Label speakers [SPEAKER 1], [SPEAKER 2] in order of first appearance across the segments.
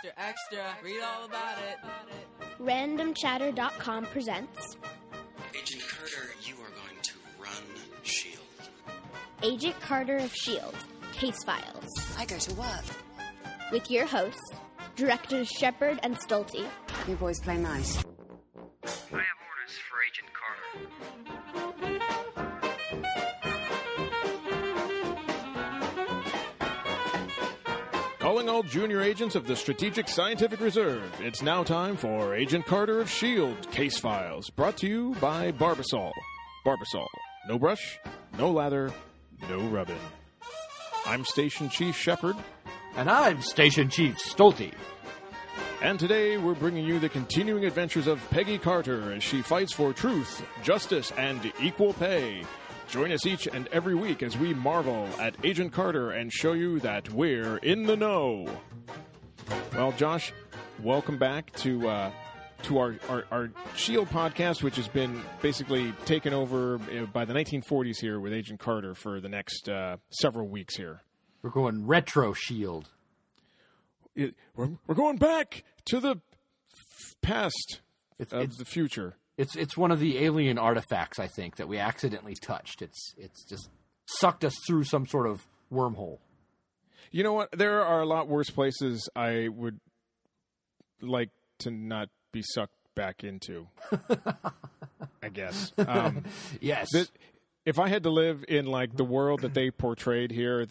[SPEAKER 1] Extra, extra, read all about it.
[SPEAKER 2] RandomChatter.com presents
[SPEAKER 3] Agent Carter, you are going to run S.H.I.E.L.D.
[SPEAKER 2] Agent Carter of S.H.I.E.L.D. Case Files.
[SPEAKER 4] I go to work.
[SPEAKER 2] With your hosts, Directors Shepard and Stolte.
[SPEAKER 4] You boys play nice.
[SPEAKER 5] I have orders for Agent Carter.
[SPEAKER 6] Calling all junior agents of the Strategic Scientific Reserve, it's now time for Agent Carter of S.H.I.E.L.D. Case Files, brought to you by Barbasol. Barbasol. No brush, no lather, no rubbing. I'm Station Chief Shepard.
[SPEAKER 7] And I'm Station Chief Stolte.
[SPEAKER 6] And today we're bringing you the continuing adventures of Peggy Carter as she fights for truth, justice, and equal pay. Join us each and every week as we marvel at Agent Carter and show you that we're in the know. Well, Josh, welcome back to our S.H.I.E.L.D. podcast, which has been basically taken over by the 1940s here with Agent Carter for the next several weeks here.
[SPEAKER 7] We're going retro S.H.I.E.L.D.
[SPEAKER 6] We're going back to the past of the future.
[SPEAKER 7] It's one of the alien artifacts, I think, that we accidentally touched. It's just sucked us through some sort of wormhole.
[SPEAKER 6] You know what? There are a lot worse places I would like to not be sucked back into, I guess.
[SPEAKER 7] Yes.
[SPEAKER 6] If I had to live in like the world that they portrayed here,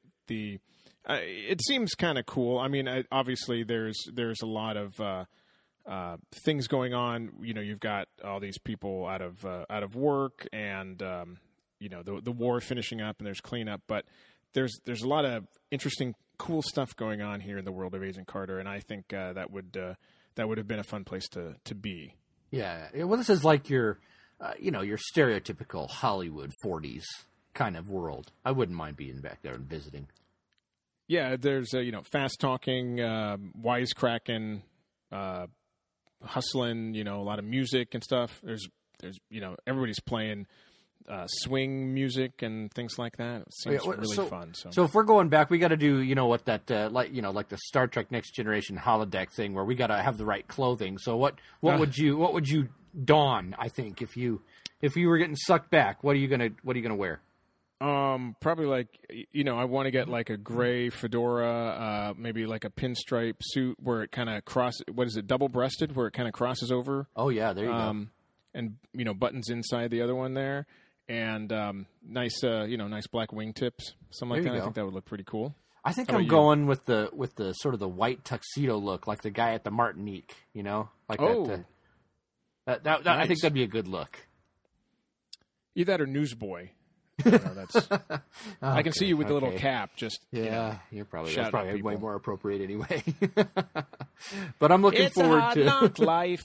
[SPEAKER 6] it seems kind of cool. I mean, obviously there's a lot of things going on. You know, you've got all these people out of work, and you know, the war finishing up, and there's cleanup. But there's a lot of interesting, cool stuff going on here in the world of Agent Carter, and I think that would have been a fun place to be. Yeah.
[SPEAKER 7] Well, this is like your stereotypical Hollywood 40s kind of world. I wouldn't mind being back there and visiting.
[SPEAKER 6] Yeah, there's fast talking, wisecracking, hustling, a lot of music and stuff. There's everybody's playing swing music and things like that. It seems really fun.
[SPEAKER 7] So if we're going back, we got to do like the Star Trek Next Generation holodeck thing, where we got to have the right clothing. So what would you don? I think if you were getting sucked back, what are you gonna wear?
[SPEAKER 6] Probably like, I want to get like a gray fedora, maybe like a pinstripe suit where it kind of double-breasted, where it kind of crosses over.
[SPEAKER 7] Oh yeah, there you go.
[SPEAKER 6] And, buttons inside the other one there, and nice black wingtips, something like that. I think that would look pretty cool.
[SPEAKER 7] I think I'm going with the sort of the white tuxedo look, like the guy at the Martinique, like that. Nice. I think that'd be a good look.
[SPEAKER 6] Either that or newsboy. That's. I can see you with the little cap. Just
[SPEAKER 7] that's probably way more appropriate anyway. But I'm looking forward to
[SPEAKER 6] knock life.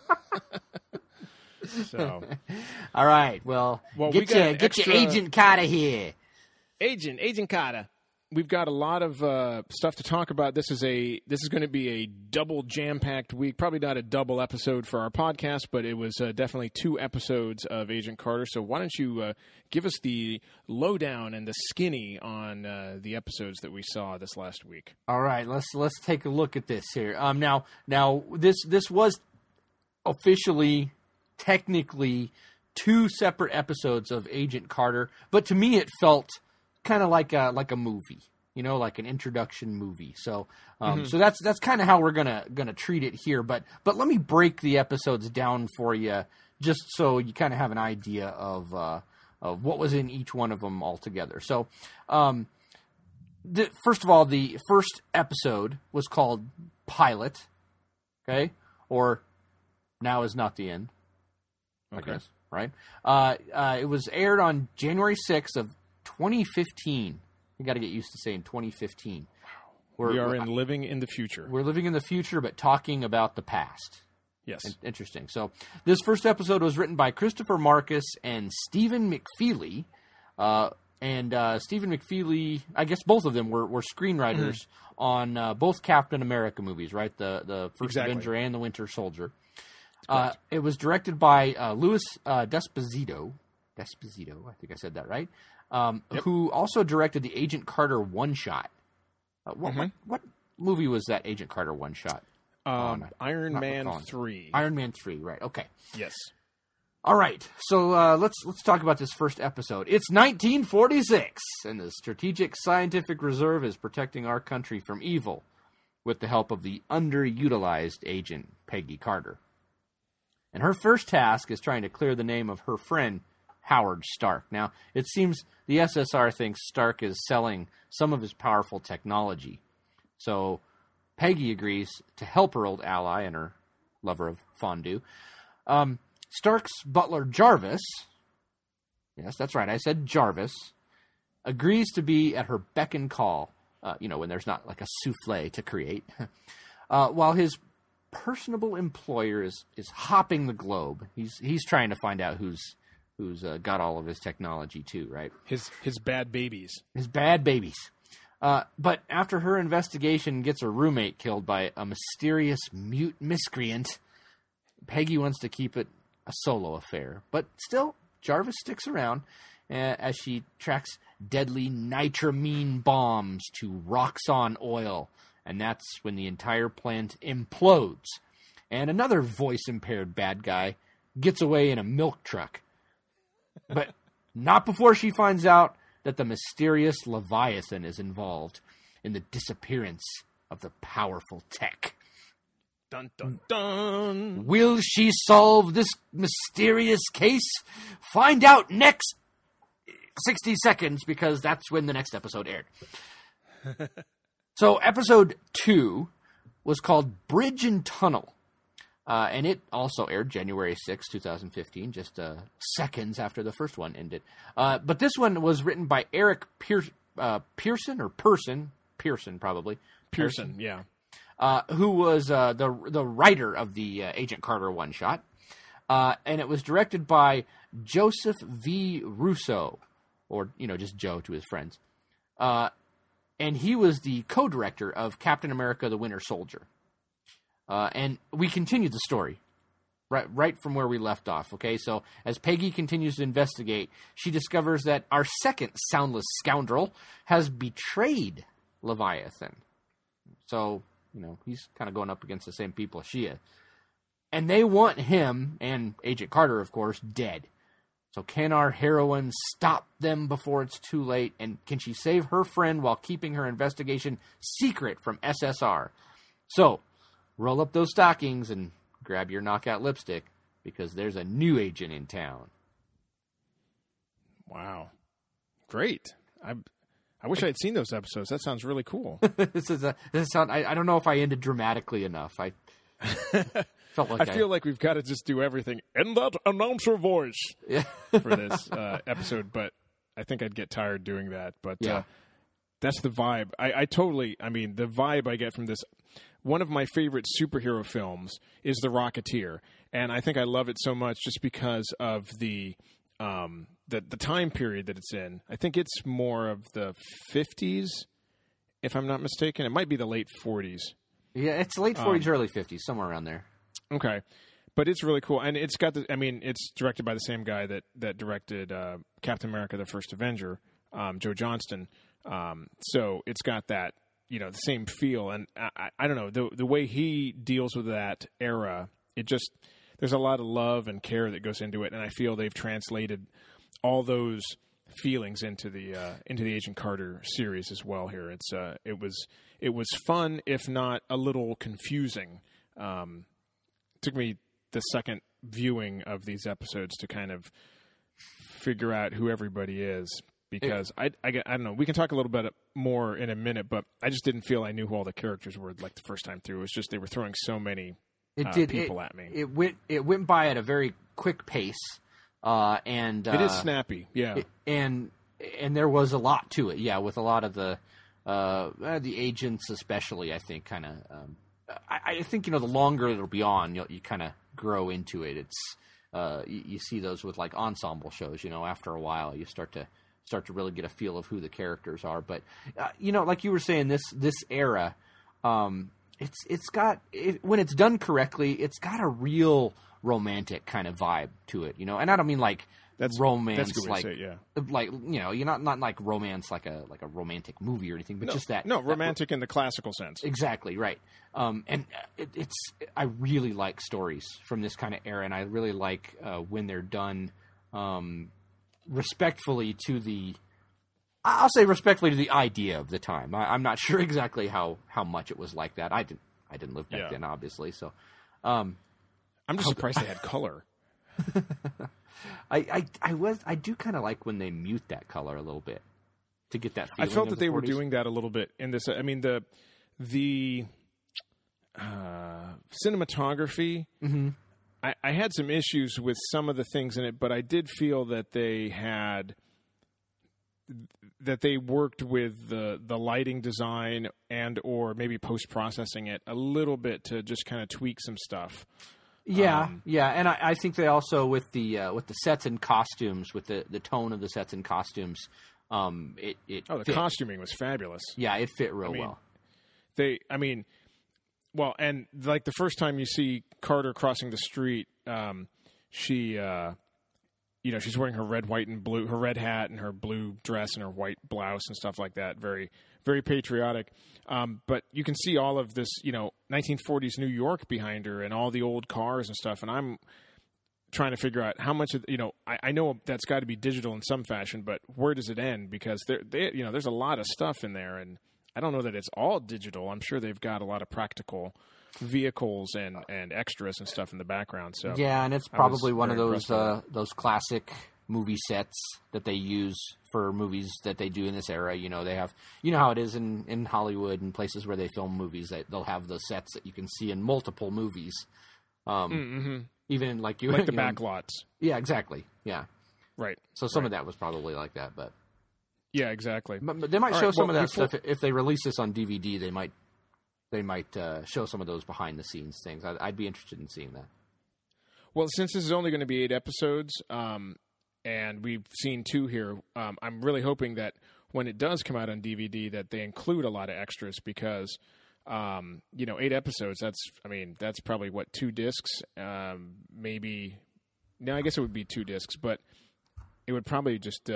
[SPEAKER 6] So,
[SPEAKER 7] all right. Well get your Agent Carter here.
[SPEAKER 6] Agent Carter. We've got a lot of stuff to talk about. This is going to be a double jam-packed week. Probably not a double episode for our podcast, but it was definitely 2 episodes of Agent Carter. So why don't you give us the lowdown and the skinny on the episodes that we saw this last week?
[SPEAKER 7] All right, let's take a look at this here. Now this was officially, technically, 2 separate episodes of Agent Carter, but to me it felt kind of like a movie, like an introduction movie. So, so that's kind of how we're gonna treat it here. But let me break the episodes down for you, just so you kind of have an idea of what was in each one of them altogether. So, first of all, the first episode was called Pilot, okay, or Now Is Not the End.
[SPEAKER 6] Okay,
[SPEAKER 7] I guess, right? It was aired on January 6th of 2015. You got to get used to saying 2015.
[SPEAKER 6] Wow. We are living in the future.
[SPEAKER 7] We're living in the future, but talking about the past.
[SPEAKER 6] Yes.
[SPEAKER 7] Interesting. So this first episode was written by Christopher Marcus and Stephen McFeely. Stephen McFeely, I guess both of them were screenwriters on both Captain America movies, right? The First Avenger and the Winter Soldier. It was directed by Louis D'Esposito. D'Esposito, I think I said that right. Who also directed the Agent Carter one-shot. What movie was that Agent Carter one-shot?
[SPEAKER 6] Iron
[SPEAKER 7] not
[SPEAKER 6] Man
[SPEAKER 7] recalling.
[SPEAKER 6] 3.
[SPEAKER 7] Iron Man 3, right. Okay.
[SPEAKER 6] Yes.
[SPEAKER 7] All right. So let's talk about this first episode. It's 1946, and the Strategic Scientific Reserve is protecting our country from evil with the help of the underutilized agent Peggy Carter. And her first task is trying to clear the name of her friend, Howard Stark. Now, it seems the SSR thinks Stark is selling some of his powerful technology. So Peggy agrees to help her old ally and her lover of fondue. Stark's butler, Jarvis, yes, that's right, I said Jarvis, agrees to be at her beck and call, when there's not like a souffle to create, while his personable employer is hopping the globe. He's trying to find out who's got all of his technology too, right?
[SPEAKER 6] His bad babies.
[SPEAKER 7] His bad babies. But after her investigation gets her roommate killed by a mysterious mute miscreant, Peggy wants to keep it a solo affair. But still, Jarvis sticks around as she tracks deadly nitramine bombs to Roxxon oil. And that's when the entire plant implodes. And another voice-impaired bad guy gets away in a milk truck. But not before she finds out that the mysterious Leviathan is involved in the disappearance of the powerful tech.
[SPEAKER 6] Dun, dun, dun.
[SPEAKER 7] Will she solve this mysterious case? Find out next 60 seconds, because that's when the next episode aired. So episode 2 was called Bridge and Tunnel. And it also aired January 6, 2015, just seconds after the first one ended. But this one was written by Eric Pearson, probably.
[SPEAKER 6] Pearson, yeah.
[SPEAKER 7] Who was the writer of the Agent Carter one-shot. And it was directed by Joseph V. Russo, or, just Joe to his friends. And he was the co-director of Captain America: The Winter Soldier. And we continue the story right from where we left off, okay? So as Peggy continues to investigate, she discovers that our second soundless scoundrel has betrayed Leviathan. So, he's kind of going up against the same people as she is. And they want him, and Agent Carter, of course, dead. So can our heroine stop them before it's too late? And can she save her friend while keeping her investigation secret from SSR? So roll up those stockings and grab your knockout lipstick, because there's a new agent in town.
[SPEAKER 6] Wow. Great. I wish I had seen those episodes. That sounds really cool.
[SPEAKER 7] I don't know if I ended dramatically enough. I felt like
[SPEAKER 6] I feel like we've got to just do everything in that announcer voice for this episode, but I think I'd get tired doing that. But that's the vibe. The vibe I get from this. One of my favorite superhero films is The Rocketeer, and I think I love it so much just because of the time period that it's in. I think it's more of the 50s, if I'm not mistaken. It might be the late 40s.
[SPEAKER 7] Yeah, it's late 40s, early 50s, somewhere around there. Okay.
[SPEAKER 6] But it's really cool. And it's got it's directed by the same guy that directed Captain America: The First Avenger, Joe Johnston. So it's got that, the same feel. And I don't know, the way he deals with that era, there's a lot of love and care that goes into it. And I feel they've translated all those feelings into the Agent Carter series as well here. It was fun, if not a little confusing. Took me the second viewing of these episodes to kind of figure out who everybody is, because I don't know. We can talk a little bit more in a minute, but I just didn't feel I knew who all the characters were like the first time through. It was just they were throwing so many people at me.
[SPEAKER 7] It went by at a very quick pace, and
[SPEAKER 6] it is snappy, yeah.
[SPEAKER 7] And there was a lot to it, yeah, with a lot of the agents, especially. I think kind of. I think the longer it'll be on, you kind of grow into it. It's you see those with like ensemble shows. After a while, you start to really get a feel of who the characters are. But like you were saying, this era, it's got when it's done correctly, it's got a real romantic kind of vibe to it. And I don't mean like romance,
[SPEAKER 6] that's a good way
[SPEAKER 7] like
[SPEAKER 6] to say it, yeah.
[SPEAKER 7] like you're not like romance like a romantic movie or anything, but just that
[SPEAKER 6] romantic in the classical sense.
[SPEAKER 7] Exactly right. And I really like stories from this kind of era, and I really like when they're done respectfully to the. I'll say respectfully to the idea of the time. I'm not sure exactly how much it was like that. I didn't live back then, obviously. So, I'm
[SPEAKER 6] just surprised they had color.
[SPEAKER 7] I do kind of like when they mute that color a little bit to get that feeling.
[SPEAKER 6] I felt
[SPEAKER 7] of
[SPEAKER 6] that
[SPEAKER 7] the
[SPEAKER 6] they
[SPEAKER 7] 40s.
[SPEAKER 6] were doing that a little bit in this. I mean, the cinematography.
[SPEAKER 7] Mm-hmm.
[SPEAKER 6] I had some issues with some of the things in it, but I did feel that they worked with the lighting design and or maybe post-processing it a little bit to just kind of tweak some stuff.
[SPEAKER 7] Yeah, and I think they also with the sets and costumes, with the tone of the sets and costumes, it
[SPEAKER 6] the
[SPEAKER 7] fit.
[SPEAKER 6] Costuming was fabulous.
[SPEAKER 7] Yeah, it fit real well.
[SPEAKER 6] And like the first time you see Carter crossing the street, she she's wearing her red, white, and blue, her red hat and her blue dress and her white blouse and stuff like that. Very, very patriotic. But you can see all of this, 1940s New York behind her and all the old cars and stuff. And I'm trying to figure out how much of, I know that's got to be digital in some fashion, but where does it end? Because there's a lot of stuff in there, and I don't know that it's all digital. I'm sure they've got a lot of practical vehicles and extras and stuff in the background. So
[SPEAKER 7] yeah, and it's probably one of those classic movie sets that they use for movies that they do in this era. They have, how it is in Hollywood and places where they film movies, that they'll have the sets that you can see in multiple movies. Even in like
[SPEAKER 6] the back lots.
[SPEAKER 7] Yeah, exactly. Yeah.
[SPEAKER 6] Right.
[SPEAKER 7] So some of that was probably like that, but
[SPEAKER 6] yeah, exactly.
[SPEAKER 7] But they might show some of that stuff if they release this on DVD. They might show some of those behind the scenes things. I'd be interested in seeing that.
[SPEAKER 6] Well, since this is only going to be 8 episodes, and we've seen 2 here, I'm really hoping that when it does come out on DVD, that they include a lot of extras because, 8 episodes. That's probably 2 discs, maybe. No, I guess it would be 2 discs, but it would probably just.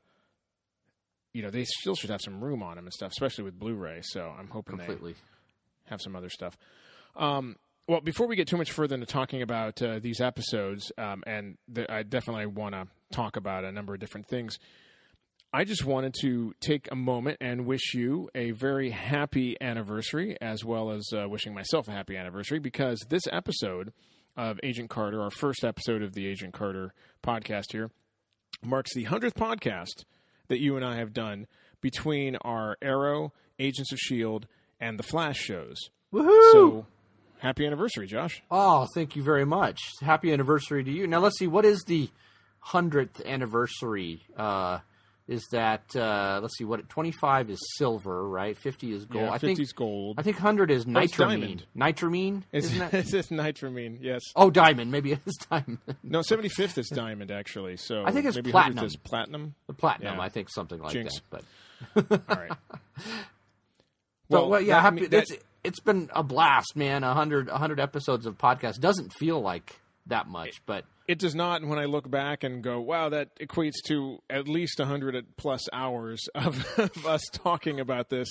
[SPEAKER 6] They still should have some room on them and stuff, especially with Blu-ray. So I'm hoping they have some other stuff. Well, before we get too much further into talking about these episodes, I definitely want to talk about a number of different things, I just wanted to take a moment and wish you a very happy anniversary, as well as wishing myself a happy anniversary, because this episode of Agent Carter, our first episode of the Agent Carter podcast here, marks the 100th podcast that you and I have done between our Arrow, Agents of S.H.I.E.L.D., and the Flash shows.
[SPEAKER 7] Woohoo!
[SPEAKER 6] So, happy anniversary, Josh.
[SPEAKER 7] Oh, thank you very much. Happy anniversary to you. Now, let's see, what is the 100th anniversary? Is that, let's see, 25 is silver, right? 50 is gold.
[SPEAKER 6] Yeah, 50 is gold.
[SPEAKER 7] I think 100 is nitramine.
[SPEAKER 6] Nitramine?
[SPEAKER 7] Isn't that?
[SPEAKER 6] It's nitramine, yes.
[SPEAKER 7] Oh, diamond. Maybe it is diamond.
[SPEAKER 6] No, 75th is diamond, actually. So
[SPEAKER 7] I think it's
[SPEAKER 6] maybe
[SPEAKER 7] platinum.
[SPEAKER 6] 100th is platinum.
[SPEAKER 7] The platinum,
[SPEAKER 6] Yeah.
[SPEAKER 7] I think something like
[SPEAKER 6] Jinx.
[SPEAKER 7] that. But
[SPEAKER 6] All right.
[SPEAKER 7] well, yeah,
[SPEAKER 6] happy.
[SPEAKER 7] it's been a blast, man. 100 episodes of podcast doesn't feel like that much, but
[SPEAKER 6] It does not. And when I look back and go, wow, that equates to at least 100 plus hours of us talking about this.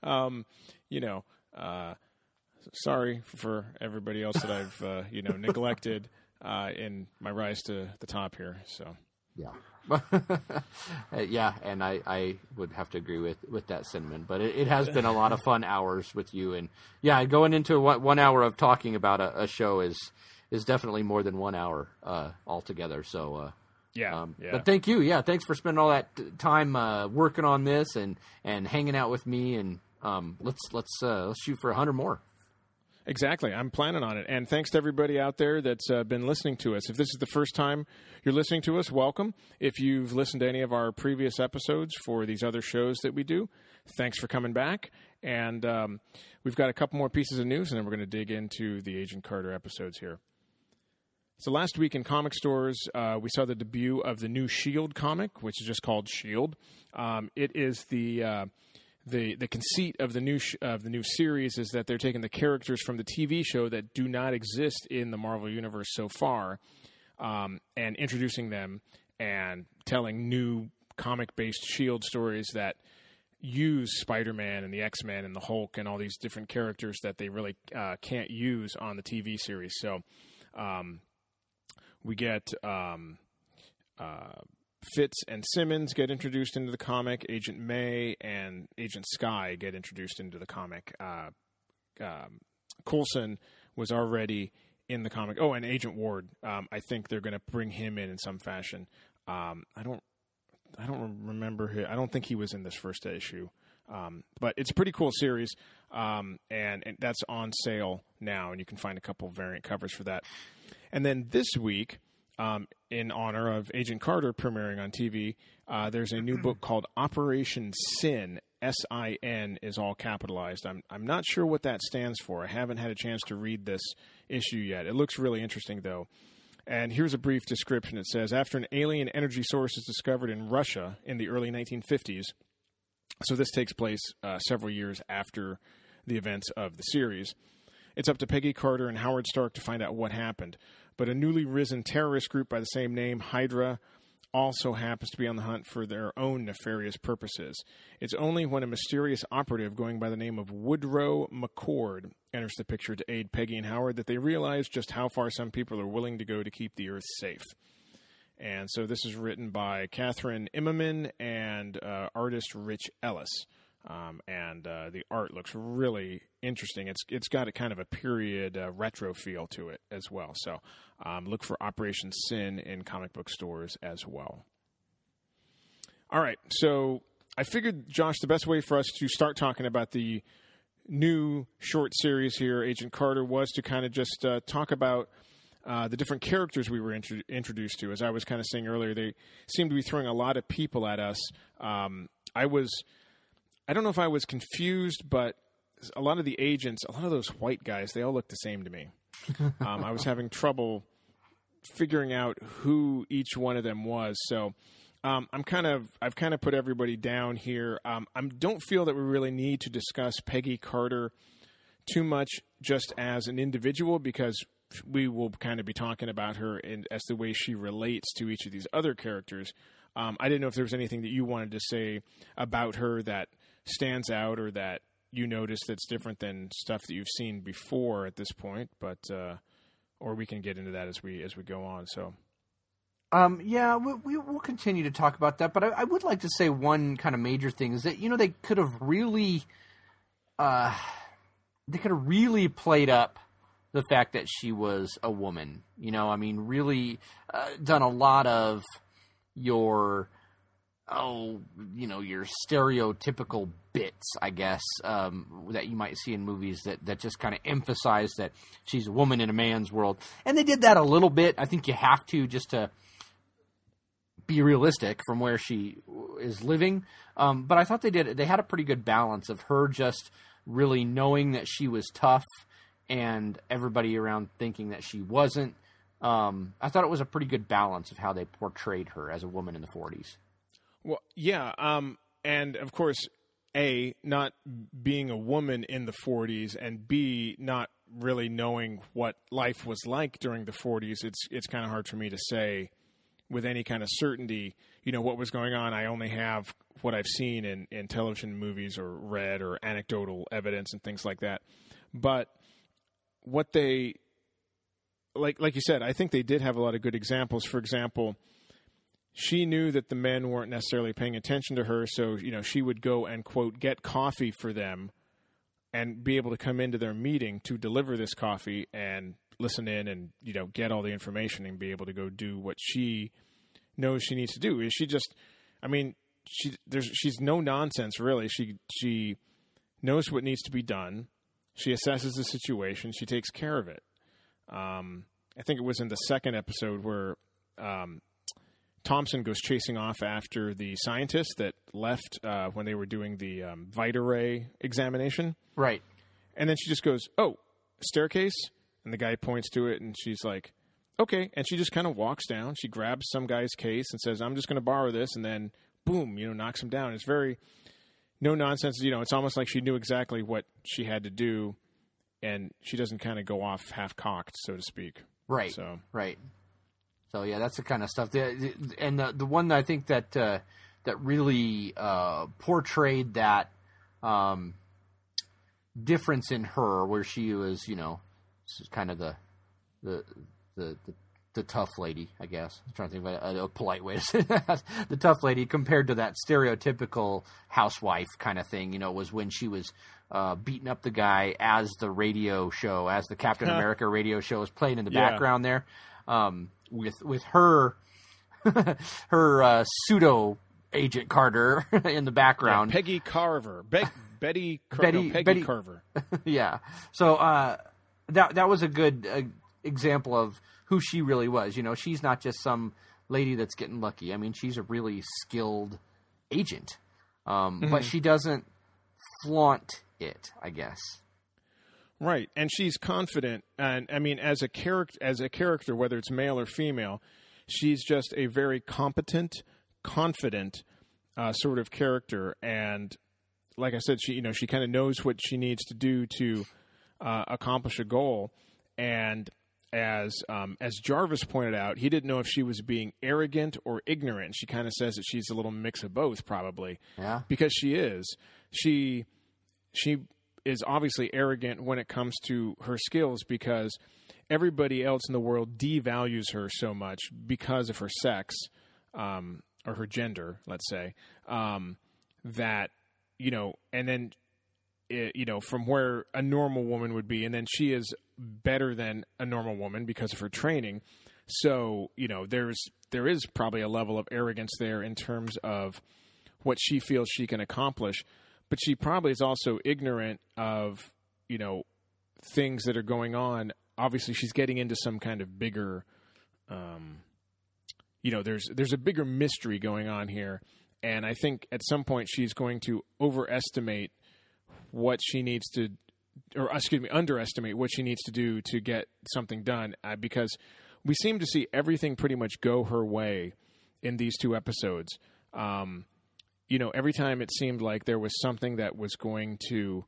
[SPEAKER 6] Sorry for everybody else that I've, neglected in my rise to the top here. So,
[SPEAKER 7] yeah. Yeah, and I would have to agree with that sentiment. But it has been a lot of fun hours with you. And, yeah, going into 1 hour of talking about a show is definitely more than 1 hour altogether. So,
[SPEAKER 6] yeah.
[SPEAKER 7] But thank you. Yeah, thanks for spending all that time working on this and hanging out with me. And let's shoot for 100 more.
[SPEAKER 6] Exactly. I'm planning on it. And thanks to everybody out there that's been listening to us. If this is the first time you're listening to us, welcome. If you've listened to any of our previous episodes for these other shows that we do, thanks for coming back. And we've got a couple more pieces of news, and then we're going to dig into the Agent Carter episodes here. So last week in comic stores, we saw the debut of the new S.H.I.E.L.D. comic, which is just called S.H.I.E.L.D. It is the conceit of the new series is that they're taking the characters from the TV show that do not exist in the Marvel Universe so far, and introducing them and telling new comic-based S.H.I.E.L.D. stories that use Spider-Man and the X-Men and the Hulk and all these different characters that they really can't use on the TV series. So we get Fitz and Simmons get introduced into the comic. Agent May and Agent Skye get introduced into the comic. Coulson was already in the comic. Oh, and Agent Ward. I think they're going to bring him in some fashion. I don't remember. I don't think he was in this first issue. But it's a pretty cool series, and that's on sale now, and you can find a couple variant covers for that. And then this week, in honor of Agent Carter premiering on TV, there's a new book called Operation Sin. S-I-N is all capitalized. I'm not sure what that stands for. I haven't had a chance to read this issue yet. It looks really interesting, though. And here's a brief description. It says, after an alien energy source is discovered in Russia in the early 1950s, so this takes place several years after the events of the series, it's up to Peggy Carter and Howard Stark to find out what happened. But a newly risen terrorist group by the same name, Hydra, also happens to be on the hunt for their own nefarious purposes. It's only when a mysterious operative going by the name of Woodrow McCord enters the picture to aid Peggy and Howard that they realize just how far some people are willing to go to keep the Earth safe. And so this is written by Catherine Immerman and artist Rich Ellis. And the art looks really interesting. It's got a kind of a period retro feel to it as well. So look for Operation Sin in comic book stores as well. All right, so I figured, Josh, the best way for us to start talking about the new short series here, Agent Carter, was to kind of just talk about the different characters we were introduced to. As I was kind of saying earlier, they seem to be throwing a lot of people at us. I don't know if I was confused, but a lot of the agents, a lot of those white guys, they all look the same to me. I was having trouble figuring out who each one of them was. So I've kind of put everybody down here. I don't feel that we really need to discuss Peggy Carter too much just as an individual, because we will kind of be talking about her as the way she relates to each of these other characters. I didn't know if there was anything that you wanted to say about her that stands out or that you notice that's different than stuff that you've seen before at this point, but or we can get into that as we go on. So
[SPEAKER 7] yeah, we'll continue to talk about that, but I would like to say one kind of major thing is that, they could have really played up the fact that she was a woman. Really done a lot of your stereotypical bits, I guess, that you might see in movies that just kind of emphasize that she's a woman in a man's world. And they did that a little bit. I think you have to, just to be realistic from where she is living. But I thought they had a pretty good balance of her just really knowing that she was tough and everybody around thinking that she wasn't. I thought it was a pretty good balance of how they portrayed her as a woman in the 40s.
[SPEAKER 6] Well, yeah, and of course, A, not being a woman in the 40s, and B, not really knowing what life was like during the 40s, it's kind of hard for me to say with any kind of certainty, what was going on. I only have what I've seen in television, movies, or read, or anecdotal evidence and things like that. But what they, like you said, I think they did have a lot of good examples. For example, she knew that the men weren't necessarily paying attention to her, so, she would go and, quote, get coffee for them and be able to come into their meeting to deliver this coffee and listen in and, get all the information and be able to go do what she knows she needs to do. Is she just, she's no nonsense, really. She knows what needs to be done. She assesses the situation. She takes care of it. I think it was in the second episode where Thompson goes chasing off after the scientist that left when they were doing the Vita-Ray examination.
[SPEAKER 7] Right.
[SPEAKER 6] And then she just goes, "Oh, staircase?" And the guy points to it, and she's like, "Okay." And she just kind of walks down. She grabs some guy's case and says, "I'm just going to borrow this," and then, boom, knocks him down. It's very no nonsense. It's almost like she knew exactly what she had to do, and she doesn't kind of go off half-cocked, so to speak.
[SPEAKER 7] Right,
[SPEAKER 6] so.
[SPEAKER 7] Right. So yeah, that's the kind of stuff. And the one that I think that that really portrayed that difference in her, where she was, kind of the tough lady, I guess. I'm trying to think of a polite way to say that. The tough lady compared to that stereotypical housewife kind of thing, was when she was beating up the guy as the radio show, as the Captain America radio show was playing in the background there. With her her pseudo Agent Carter in the background.
[SPEAKER 6] Yeah, Peggy Carver. Peggy Carver.
[SPEAKER 7] Yeah. So that was a good example of who she really was. She's not just some lady that's getting lucky. I mean, she's a really skilled agent. But she doesn't flaunt it, I guess.
[SPEAKER 6] Right, and she's confident, and I mean, as a character, whether it's male or female, she's just a very competent, confident sort of character. And like I said, she kind of knows what she needs to do to accomplish a goal. And as Jarvis pointed out, he didn't know if she was being arrogant or ignorant. She kind of says that she's a little mix of both, probably.
[SPEAKER 7] Yeah, because
[SPEAKER 6] she is. She is obviously arrogant when it comes to her skills, because everybody else in the world devalues her so much because of her sex, or her gender, let's say, that, and then, from where a normal woman would be, and then she is better than a normal woman because of her training. So, there is probably a level of arrogance there in terms of what she feels she can accomplish. But she probably is also ignorant of, things that are going on. Obviously, she's getting into some kind of bigger, there's a bigger mystery going on here. And I think at some point she's going to underestimate what she needs to do to get something done, because we seem to see everything pretty much go her way in these two episodes. Every time it seemed like there was something that was going to,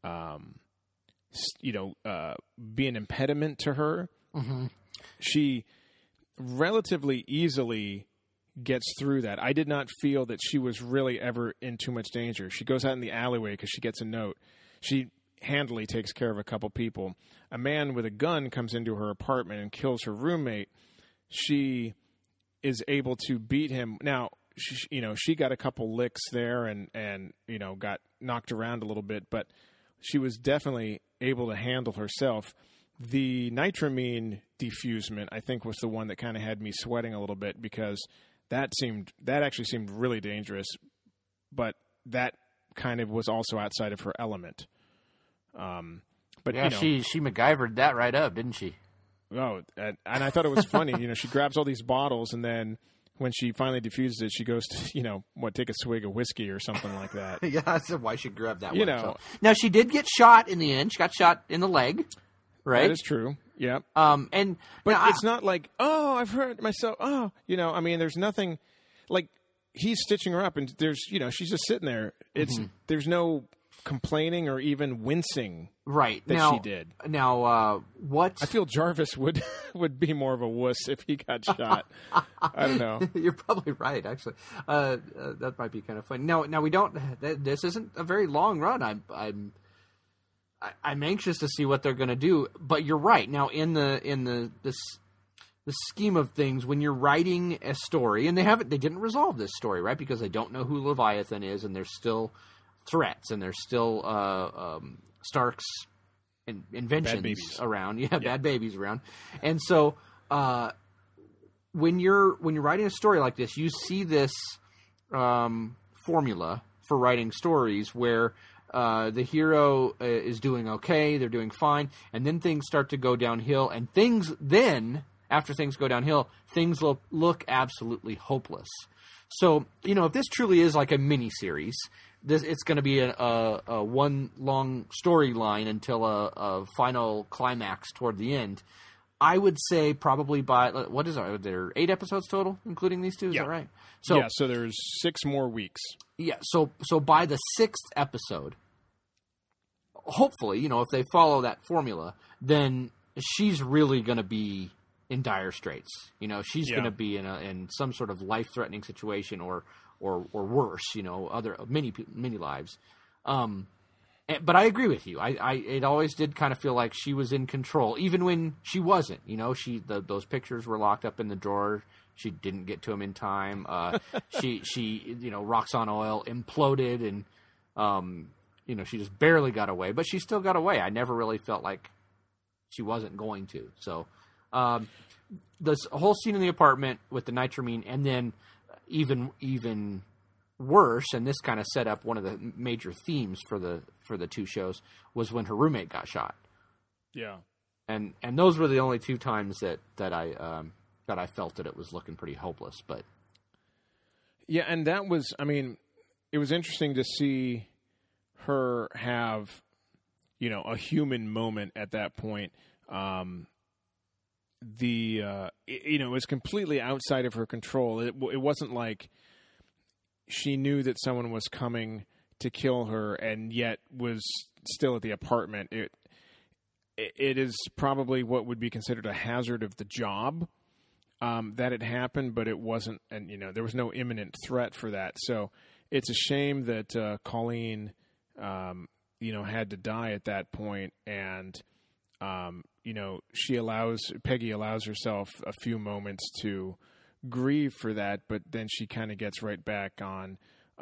[SPEAKER 6] be an impediment to her, she relatively easily gets through that. I did not feel that she was really ever in too much danger. She goes out in the alleyway because she gets a note. She handily takes care of a couple people. A man with a gun comes into her apartment and kills her roommate. She is able to beat him. Now, she got a couple licks there and got knocked around a little bit, but she was definitely able to handle herself. The nitramine defusement, I think, was the one that kind of had me sweating a little bit, because that actually seemed really dangerous, but that kind of was also outside of her element. But
[SPEAKER 7] yeah, she MacGyvered that right up, didn't she?
[SPEAKER 6] Oh, and I thought it was funny. She grabs all these bottles, and then when she finally defuses it, she goes to, take a swig of whiskey or something like that.
[SPEAKER 7] Yeah, that's why she grabbed that one. So. Now, she did get shot in the end. She got shot in the leg, right?
[SPEAKER 6] That is true. Yeah.
[SPEAKER 7] But
[SPEAKER 6] it's not like, oh, I've hurt myself. Oh, there's nothing like he's stitching her up, and there's, she's just sitting there. There's no complaining or even wincing.
[SPEAKER 7] Right.
[SPEAKER 6] That she did.
[SPEAKER 7] Now, what?
[SPEAKER 6] I feel Jarvis would be more of a wuss if he got shot. I don't know.
[SPEAKER 7] You're probably right, actually. That might be kind of fun. Now we don't. This isn't a very long run. I'm anxious to see what they're going to do. But you're right. Now, in the scheme of things, when you're writing a story, and they didn't resolve this story, right? Because they don't know who Leviathan is, and there's still threats, and there's still Stark's inventions around. Yeah, bad babies around. And so when you're writing a story like this, you see this formula for writing stories where the hero is doing okay, they're doing fine, and then things start to go downhill, and after things go downhill, things look absolutely hopeless. So, if this truly is like a mini-series, it's going to be a one long storyline until a final climax toward the end. I would say probably by, what is it? There are 8 episodes total, including these two? Is that right?
[SPEAKER 6] So there's 6 more weeks.
[SPEAKER 7] Yeah, so by the 6th episode, hopefully, if they follow that formula, then she's really going to be in dire straits. You know, she's going to be in some sort of life-threatening situation or worse. You know, other many lives. But I agree with you. It always did kind of feel like she was in control, even when she wasn't. You know, those pictures were locked up in the drawer. She didn't get to them in time. She Roxxon Oil imploded, and she just barely got away. But she still got away. I never really felt like she wasn't going to. So this whole scene in the apartment with the nitramine, and then even worse, and this kind of set up one of the major themes for the two shows, was when her roommate got shot. Yeah, and those were the only two times that I felt that it was looking pretty hopeless. But
[SPEAKER 6] yeah, and that was, I mean, it was interesting to see her have, a human moment at that point. It was completely outside of her control. It wasn't like she knew that someone was coming to kill her and yet was still at the apartment. It is probably what would be considered a hazard of the job that it happened, but it wasn't, and there was no imminent threat for that. So it's a shame that Colleen, had to die at that point, and Peggy allows herself a few moments to grieve for that, but then she kind of gets right back on,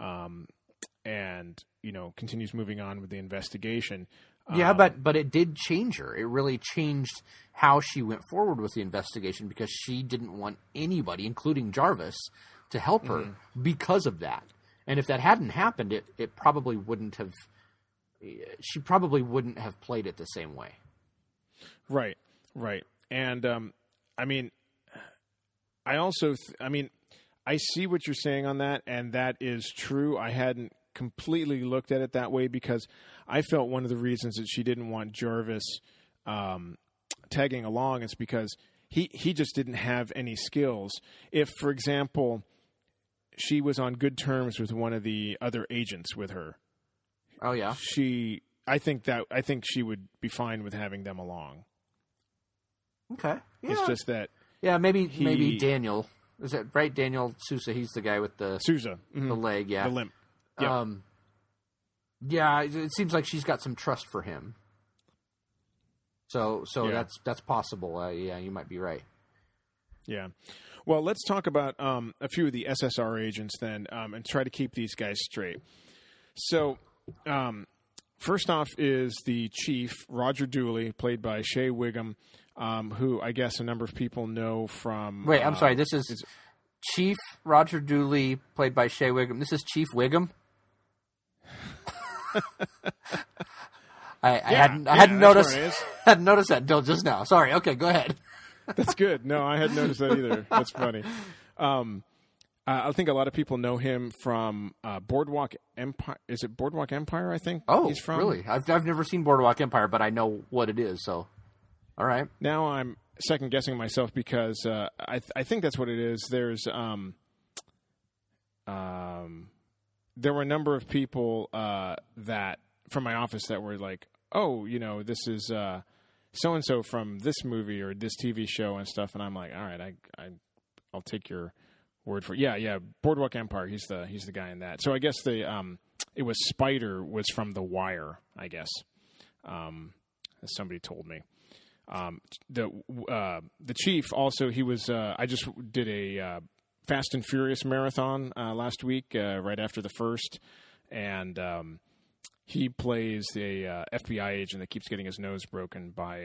[SPEAKER 6] and continues moving on with the investigation.
[SPEAKER 7] Yeah, but it did change her. It really changed how she went forward with the investigation, because she didn't want anybody, including Jarvis, to help her because of that. And if that hadn't happened, it probably wouldn't have. She probably wouldn't have played it the same way.
[SPEAKER 6] Right. And I also, I see what you're saying on that, and that is true. I hadn't completely looked at it that way, because I felt one of the reasons that she didn't want Jarvis tagging along is because he just didn't have any skills. If, for example, she was on good terms with one of the other agents with her.
[SPEAKER 7] Oh yeah.
[SPEAKER 6] I think she would be fine with having them along.
[SPEAKER 7] Okay. Yeah.
[SPEAKER 6] It's just that.
[SPEAKER 7] Yeah, maybe Daniel. Is that right? Daniel Sousa. He's the guy with the
[SPEAKER 6] Sousa.
[SPEAKER 7] The leg. Yeah.
[SPEAKER 6] The limp. Yeah.
[SPEAKER 7] Yeah. It seems like she's got some trust for him. So yeah. That's possible. Yeah, you might be right.
[SPEAKER 6] Yeah. Well, let's talk about a few of the SSR agents then, and try to keep these guys straight. So, first off is the chief, Roger Dooley, played by Shea Whigham, who I guess a number of people know from...
[SPEAKER 7] Wait, I'm sorry. This is Chief Roger Dooley, played by Shea Whigham. This is Chief Whigham? I hadn't noticed that until just now. Sorry. Okay, go ahead.
[SPEAKER 6] That's good. No, I hadn't noticed that either. That's funny. I think a lot of people know him from Boardwalk Empire. Is it Boardwalk Empire, I think?
[SPEAKER 7] Oh,
[SPEAKER 6] he's from?
[SPEAKER 7] Really? I've never seen Boardwalk Empire, but I know what it is, so... All right.
[SPEAKER 6] Now I'm second-guessing myself, because I think that's what it is. There's there were a number of people that from my office that were like, oh, this is so-and-so from this movie or this TV show and stuff, and I'm like, all right, I'll take your word for it. Yeah, Boardwalk Empire. He's the guy in that. So I guess it was Spider was from The Wire, I guess, as somebody told me. The chief also, he was. I just did a Fast and Furious marathon last week, right after the first, and he plays a FBI agent that keeps getting his nose broken by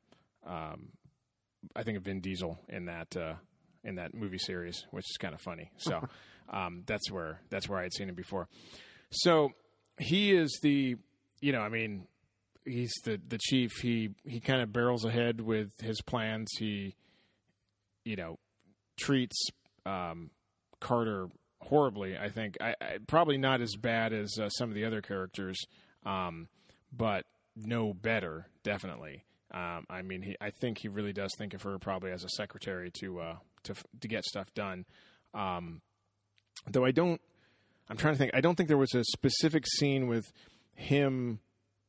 [SPEAKER 6] I think Vin Diesel in that movie series, which is kind of funny. So that's where I had seen him before. So he is the he's the chief. He kind of barrels ahead with his plans. He treats Carter horribly. I think I probably not as bad as some of the other characters, but no better, definitely. I think he really does think of her probably as a secretary to get stuff done. Though I'm trying to think. I don't think there was a specific scene with him.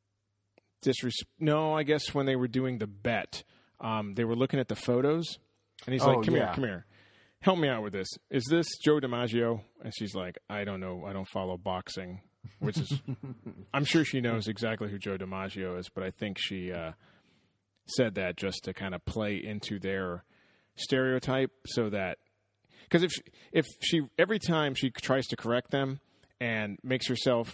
[SPEAKER 6] No, I guess when they were doing the bet, they were looking at the photos And he's like, come here. Help me out with this. Is this Joe DiMaggio? And she's like, I don't know. I don't follow boxing, which is, I'm sure she knows exactly who Joe DiMaggio is, but I think she said that just to kind of play into their stereotype so that, because if she, every time she tries to correct them and makes herself,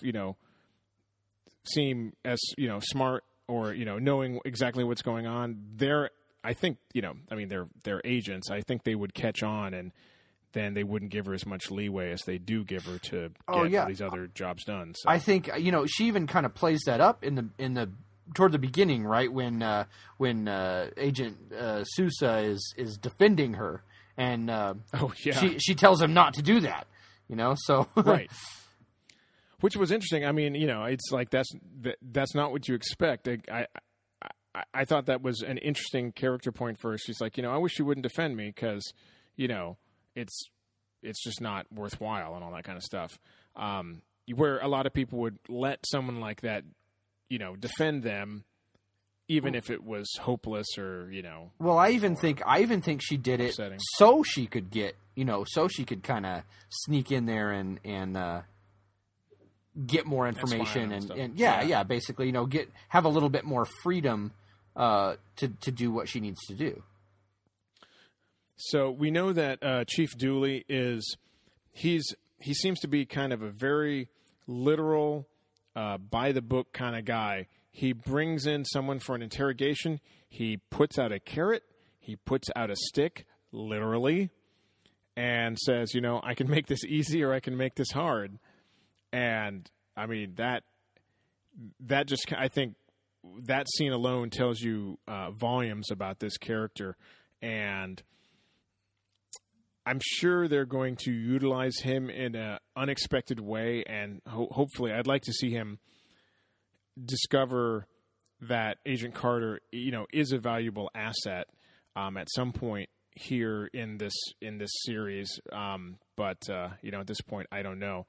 [SPEAKER 6] seem as, smart or, knowing exactly what's going on, I think, they're agents. I think they would catch on, and then they wouldn't give her as much leeway as they do give her to get all these other jobs done. So.
[SPEAKER 7] I think, she even kind of plays that up in the toward the beginning, right? When Agent Sousa is defending her, and she tells him not to do that, so.
[SPEAKER 6] Right. Which was interesting. I mean, it's like that's not what you expect. I thought that was an interesting character point for her. She's like, I wish you wouldn't defend me because, it's just not worthwhile and all that kind of stuff. Where a lot of people would let someone like that, defend them, even if it was hopeless or,
[SPEAKER 7] Well, I even think she did it
[SPEAKER 6] upsetting.
[SPEAKER 7] So she could get, so she could kind of sneak in there and get more information and basically, have a little bit more freedom to do what she needs to do.
[SPEAKER 6] So we know that Chief Dooley he seems to be kind of a very literal, by the book kind of guy. He brings in someone for an interrogation. He puts out a carrot. He puts out a stick, literally, and says, I can make this easy or I can make this hard. And I mean, that just, I think that scene alone tells you volumes about this character. And I'm sure they're going to utilize him in an unexpected way. And hopefully I'd like to see him discover that Agent Carter, is a valuable asset at some point here in this series. But at this point, I don't know.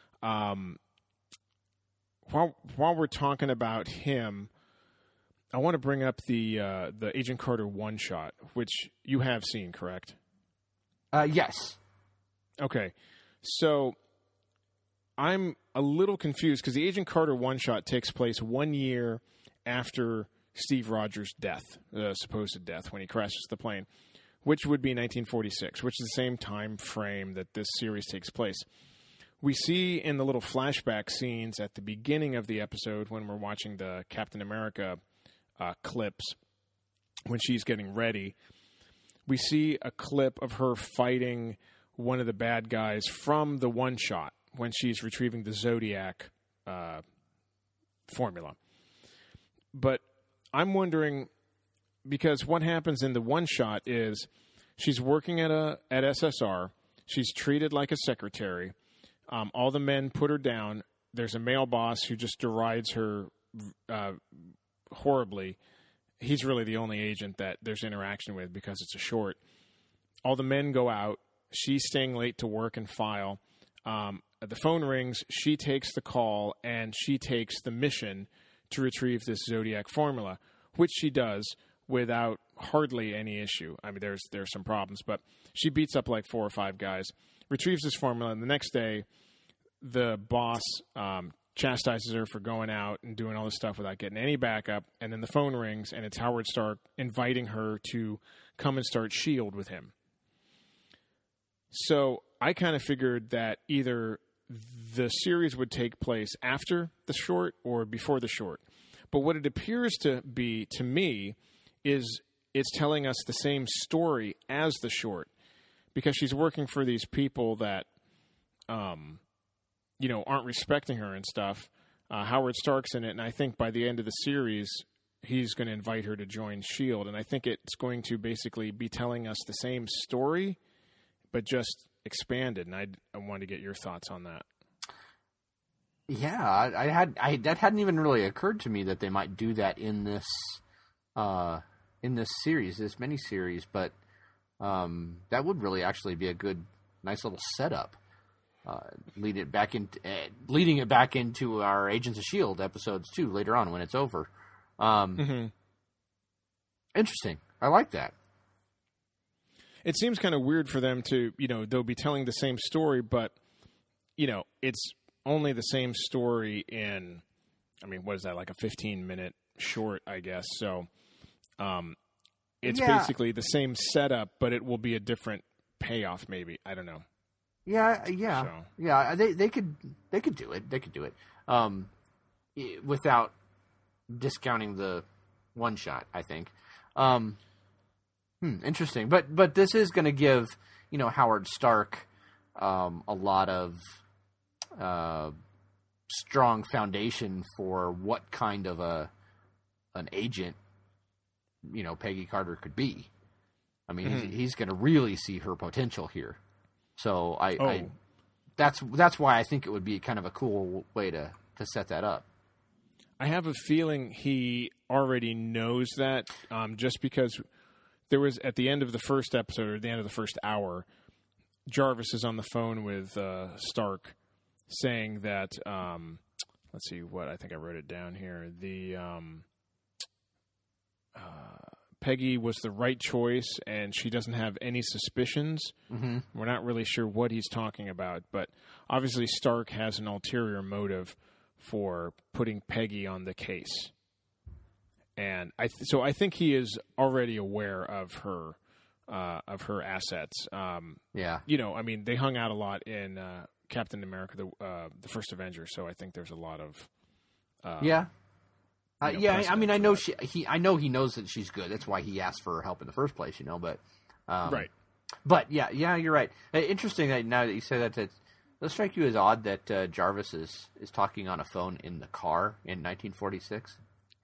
[SPEAKER 6] While we're talking about him, I want to bring up the Agent Carter one shot, which you have seen, correct?
[SPEAKER 7] Yes.
[SPEAKER 6] Okay, so I'm a little confused because the Agent Carter one shot takes place 1 year after Steve Rogers' death, supposed death, when he crashes the plane, which would be 1946, which is the same time frame that this series takes place. We see in the little flashback scenes at the beginning of the episode when we're watching the Captain America clips, when she's getting ready, we see a clip of her fighting one of the bad guys from the one shot when she's retrieving the Zodiac formula. But I'm wondering, because what happens in the one shot is she's working at SSR. She's treated like a secretary. All the men put her down. There's a male boss who just derides her horribly. He's really the only agent that there's interaction with because it's a short. All the men go out. She's staying late to work and file. The phone rings. She takes the call, and she takes the mission to retrieve this Zodiac formula, which she does without hardly any issue. I mean, there's some problems, but she beats up like 4 or 5 guys, retrieves this formula, and the next day the boss chastises her for going out and doing all this stuff without getting any backup, and then the phone rings, and it's Howard Stark inviting her to come and start S.H.I.E.L.D. with him. So I kind of figured that either the series would take place after the short or before the short. But what it appears to be, to me, is it's telling us the same story as the short, because she's working for these people that, aren't respecting her and stuff. Howard Stark's in it, and I think by the end of the series, he's going to invite her to join S.H.I.E.L.D., and I think it's going to basically be telling us the same story, but just expanded, and I wanted to get your thoughts on that.
[SPEAKER 7] Yeah, that hadn't even really occurred to me that they might do that in this series, this miniseries, but that would really actually be a good, nice little setup. Leading it back into our Agents of S.H.I.E.L.D. episodes too later on when it's over. Interesting. I like that.
[SPEAKER 6] it seems kind of weird for them to, they'll be telling the same story, but, it's only the same story in, what is that, like a 15-minute short, I guess. So it's basically the same setup, but it will be a different payoff, maybe. I don't know.
[SPEAKER 7] Yeah.
[SPEAKER 6] So.
[SPEAKER 7] Yeah, they could do it. They could do it without discounting the one shot, I think. Interesting. But this is going to give, Howard Stark a lot of strong foundation for what kind of an agent, Peggy Carter could be. He's going to really see her potential here. So that's why I think it would be kind of a cool way to set that up.
[SPEAKER 6] I have a feeling he already knows that, just because there was, at the end of the first episode, or the end of the first hour, Jarvis is on the phone with Stark saying that, let's see what, I think I wrote it down here. Peggy was the right choice, and she doesn't have any suspicions.
[SPEAKER 7] Mm-hmm.
[SPEAKER 6] We're not really sure what he's talking about, but obviously Stark has an ulterior motive for putting Peggy on the case. And so I think he is already aware of her assets.
[SPEAKER 7] Yeah.
[SPEAKER 6] They hung out a lot in Captain America, the First Avenger, so I think there's a lot of
[SPEAKER 7] yeah. I know I know he knows that she's good. That's why he asked for her help in the first place, but
[SPEAKER 6] right.
[SPEAKER 7] But yeah, you're right. Interesting that now that you say that, does it strike you as odd that Jarvis is talking on a phone in the car in 1946?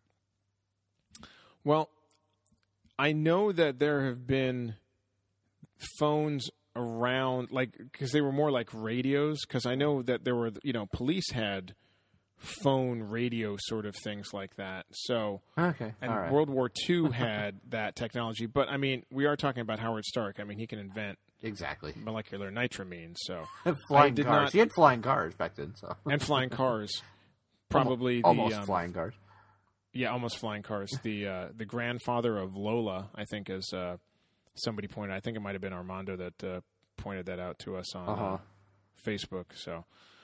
[SPEAKER 6] Well, I know that there have been phones around, because they were more like radios, because I know that there were, police had phone radio sort of things like that. So,
[SPEAKER 7] okay.
[SPEAKER 6] And
[SPEAKER 7] all right.
[SPEAKER 6] World War II had that technology. But, we are talking about Howard Stark. He can invent
[SPEAKER 7] exactly
[SPEAKER 6] molecular nitramine. So
[SPEAKER 7] flying cars. He had flying cars back then. So
[SPEAKER 6] and flying cars. Probably
[SPEAKER 7] almost flying cars.
[SPEAKER 6] Yeah, almost flying cars. The grandfather of Lola, I think, as somebody pointed. I think it might have been Armando that pointed that out to us on Facebook. So,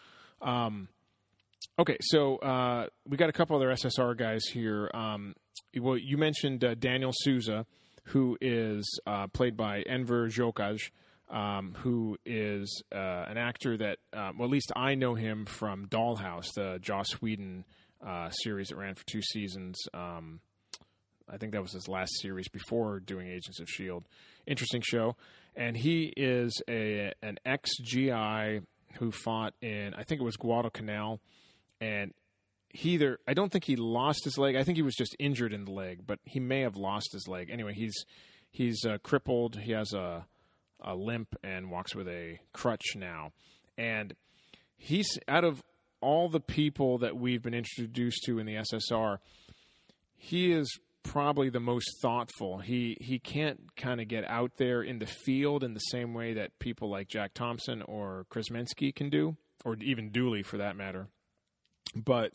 [SPEAKER 6] okay, so we got a couple other SSR guys here. Well, you mentioned Daniel Souza, who is played by Enver Jokaj, who is an actor that, well, at least I know him from Dollhouse, the Joss Whedon series that ran for 2 seasons. I think that was his last series before doing Agents of S.H.I.E.L.D. Interesting show. And he is an ex-GI who fought in, I think it was Guadalcanal, and I don't think he lost his leg. I think he was just injured in the leg, but he may have lost his leg. Anyway, he's crippled. He has a limp and walks with a crutch now. And he's, out of all the people that we've been introduced to in the SSR, he is probably the most thoughtful. He can't kind of get out there in the field in the same way that people like Jack Thompson or Krasinski can do, or even Dooley for that matter. But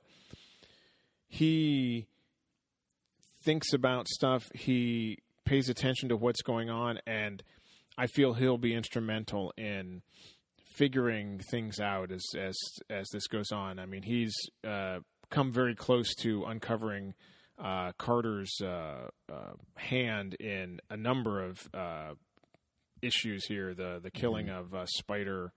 [SPEAKER 6] he thinks about stuff. He pays attention to what's going on, and I feel he'll be instrumental in figuring things out as this goes on. He's come very close to uncovering Carter's hand in a number of issues here. The killing of Spider.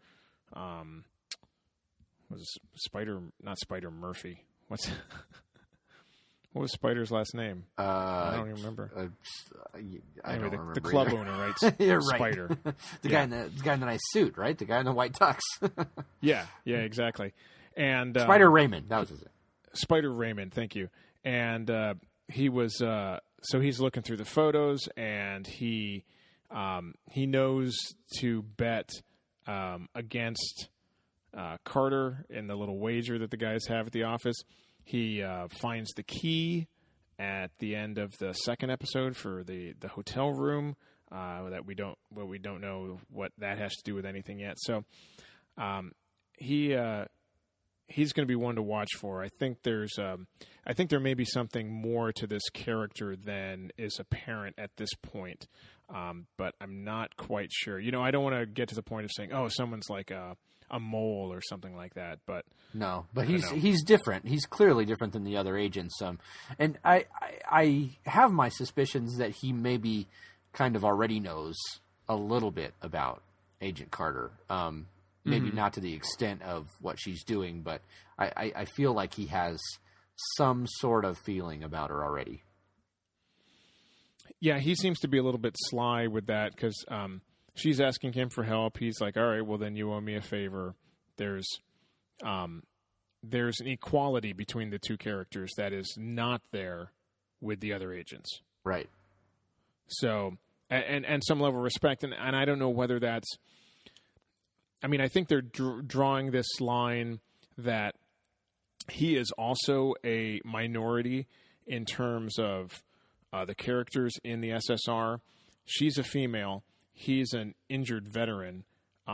[SPEAKER 6] Not Spider Murphy. What was Spider's last name? I don't even remember.
[SPEAKER 7] I don't remember.
[SPEAKER 6] The club owner, right?
[SPEAKER 7] You're
[SPEAKER 6] Spider.
[SPEAKER 7] Right. the guy in the nice suit, right? The guy in the white tux.
[SPEAKER 6] yeah, exactly. And
[SPEAKER 7] Spider Raymond, that was his name.
[SPEAKER 6] Spider Raymond, thank you. And he was so he's looking through the photos, and he knows to bet against Carter in the little wager that the guys have at the office. He finds the key at the end of the second episode for the hotel room that we don't know what that has to do with anything yet. So he he's going to be one to watch for. I think there may be something more to this character than is apparent at this point, but I'm not quite sure. I don't want to get to the point of saying, oh, someone's like a mole or something like that. But
[SPEAKER 7] no, but he's different. He's clearly different than the other agents. And I have my suspicions that he maybe kind of already knows a little bit about Agent Carter. Maybe not to the extent of what she's doing, but I feel like he has some sort of feeling about her already.
[SPEAKER 6] Yeah, he seems to be a little bit sly with that because she's asking him for help. He's like, all right, well, then you owe me a favor. There's an equality between the two characters that is not there with the other agents.
[SPEAKER 7] Right.
[SPEAKER 6] So, and some level of respect. And I don't know whether that's, I mean, I think they're drawing this line that he is also a minority in terms of the characters in the SSR. She's a female. He's an injured veteran,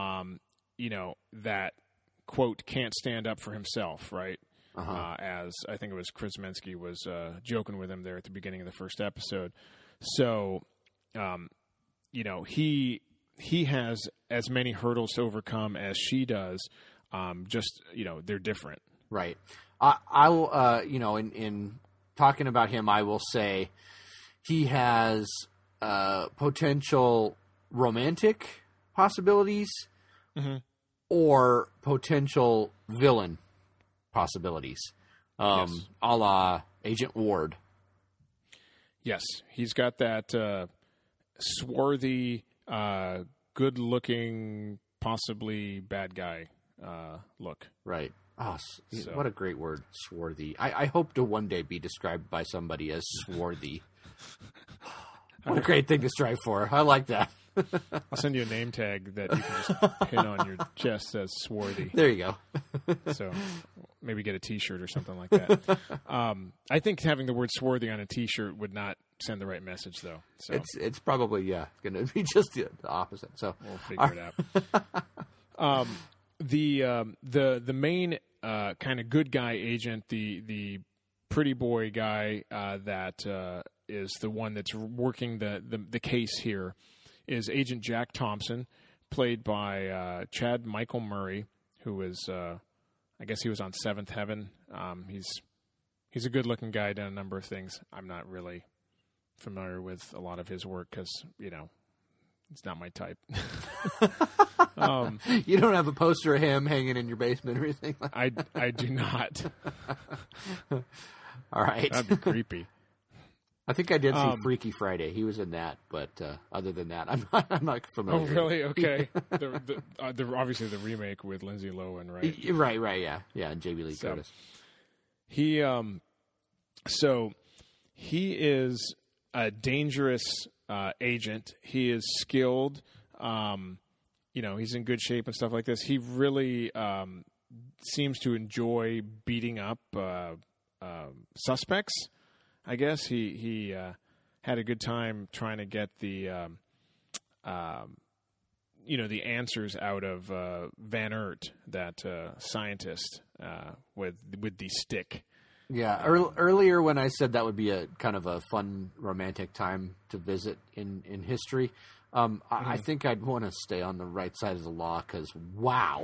[SPEAKER 6] that, quote, can't stand up for himself, right? As I think it was Chris Mensky was joking with him there at the beginning of the first episode. So, he has as many hurdles to overcome as she does. They're different.
[SPEAKER 7] Right. I'll, in talking about him, I will say he has potential romantic possibilities or potential villain possibilities,
[SPEAKER 6] Yes.
[SPEAKER 7] a la Agent Ward.
[SPEAKER 6] Yes, he's got that swarthy, good-looking, possibly bad guy look.
[SPEAKER 7] Right. Oh, what a great word, swarthy. I hope to one day be described by somebody as swarthy. What a great thing to strive for. I like that.
[SPEAKER 6] I'll send you a name tag that you can just pin on your chest as swarthy.
[SPEAKER 7] There you go.
[SPEAKER 6] So maybe get a T-shirt or something like that. I think having the word swarthy on a T-shirt would not send the right message, though. So
[SPEAKER 7] it's probably going to be just the opposite. So
[SPEAKER 6] we'll figure it out. The main kind of good guy agent, the pretty boy guy that is the one that's working the case here, is Agent Jack Thompson, played by Chad Michael Murray, who is I guess he was on Seventh Heaven. He's a good-looking guy, done a number of things. I'm not really familiar with a lot of his work because, it's not my type.
[SPEAKER 7] You don't have a poster of him hanging in your basement or anything like that?
[SPEAKER 6] I do not.
[SPEAKER 7] All right.
[SPEAKER 6] That'd be creepy.
[SPEAKER 7] I think I did see Freaky Friday. He was in that, but other than that, I'm not familiar.
[SPEAKER 6] Oh, really? Okay. the obviously the remake with Lindsay Lohan, right?
[SPEAKER 7] Right, yeah, and Jamie Lee Curtis.
[SPEAKER 6] He is a dangerous agent. He is skilled. He's in good shape and stuff like this. He really seems to enjoy beating up suspects. I guess he had a good time trying to get the answers out of Van Ert, that scientist with the stick.
[SPEAKER 7] Yeah, earlier when I said that would be a kind of a fun romantic time to visit in history, I think I'd want to stay on the right side of the law because, wow.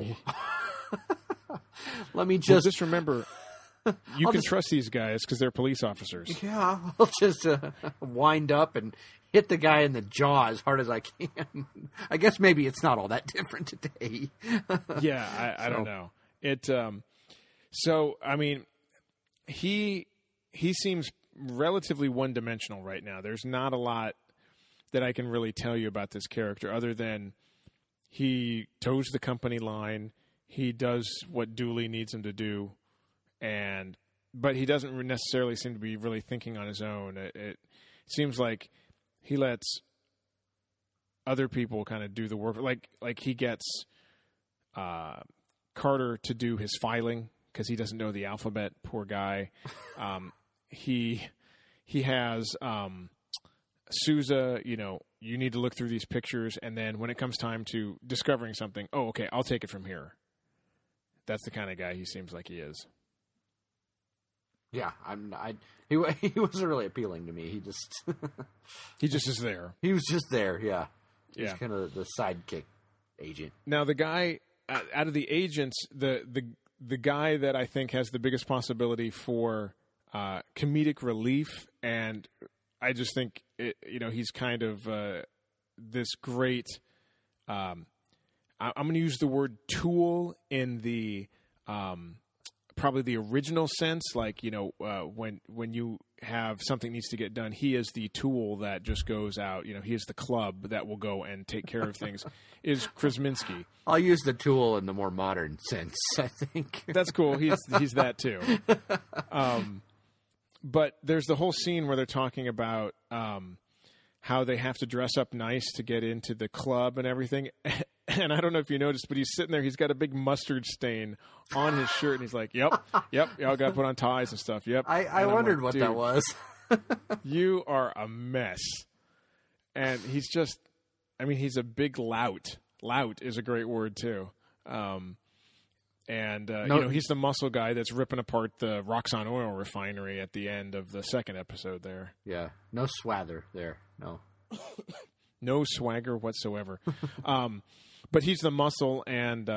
[SPEAKER 7] Let me just
[SPEAKER 6] remember... You can trust these guys because they're police officers.
[SPEAKER 7] Yeah, I'll just wind up and hit the guy in the jaw as hard as I can. I guess maybe it's not all that different today.
[SPEAKER 6] Yeah, I don't know. So, I mean, he seems relatively one-dimensional right now. There's not a lot that I can really tell you about this character other than he toes the company line. He does what Dooley needs him to do. But he doesn't necessarily seem to be really thinking on his own. It seems like he lets other people kind of do the work. Like he gets Carter to do his filing because he doesn't know the alphabet. Poor guy. He has Sousa. You need to look through these pictures, and then when it comes time to discovering something, oh, okay, I'll take it from here. that's the kind of guy he seems like he is.
[SPEAKER 7] Yeah, he wasn't really appealing to me.
[SPEAKER 6] He just is there.
[SPEAKER 7] He was just there. Yeah, he's
[SPEAKER 6] Yeah.
[SPEAKER 7] kind of the sidekick agent.
[SPEAKER 6] Now, the guy out of the agents, the guy that I think has the biggest possibility for comedic relief, and I just think he's kind of this great. I'm going to use the word tool in the probably the original sense, like when you have something needs to get done, he is the tool that just goes out. He is the club that will go and take care of things. Is Krasinski?
[SPEAKER 7] I'll use the tool in the more modern sense, I think.
[SPEAKER 6] That's cool. He's that too. But there's the whole scene where they're talking about how they have to dress up nice to get into the club and everything. And I don't know if you noticed, but he's sitting there. He's got a big mustard stain on his shirt, and he's like, "Yep, y'all got to put on ties and stuff." Yep.
[SPEAKER 7] I wondered what that was.
[SPEAKER 6] You are a mess. And he's just, he's a big lout. Lout is a great word too. He's the muscle guy that's ripping apart the Roxxon oil refinery at the end of the second episode there.
[SPEAKER 7] Yeah, no swagger there. No.
[SPEAKER 6] No swagger whatsoever. But he's the muscle, and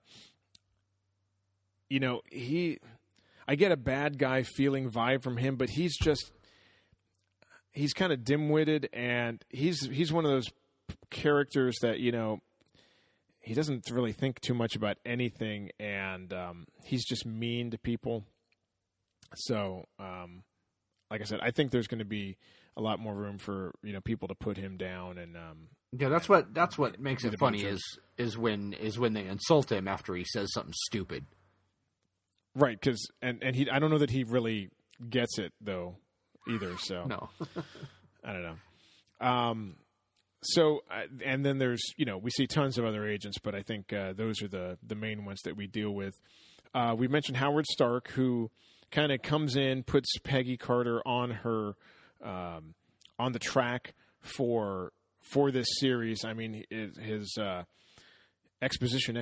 [SPEAKER 6] I get a bad guy feeling vibe from him, but he's kind of dim-witted, and he's one of those characters that he doesn't really think too much about anything, and he's just mean to people. So, like I said, I think there's going to be a lot more room for people to put him down, and
[SPEAKER 7] yeah, that's what makes it funny is when they insult him after he says something stupid.
[SPEAKER 6] Right, because and he, I don't know that he really gets it though either. So
[SPEAKER 7] no,
[SPEAKER 6] I don't know. So and then there's we see tons of other agents, but I think those are the main ones that we deal with. We mentioned Howard Stark, who kind of comes in, puts Peggy Carter on her on the track for this series. I mean, his exposition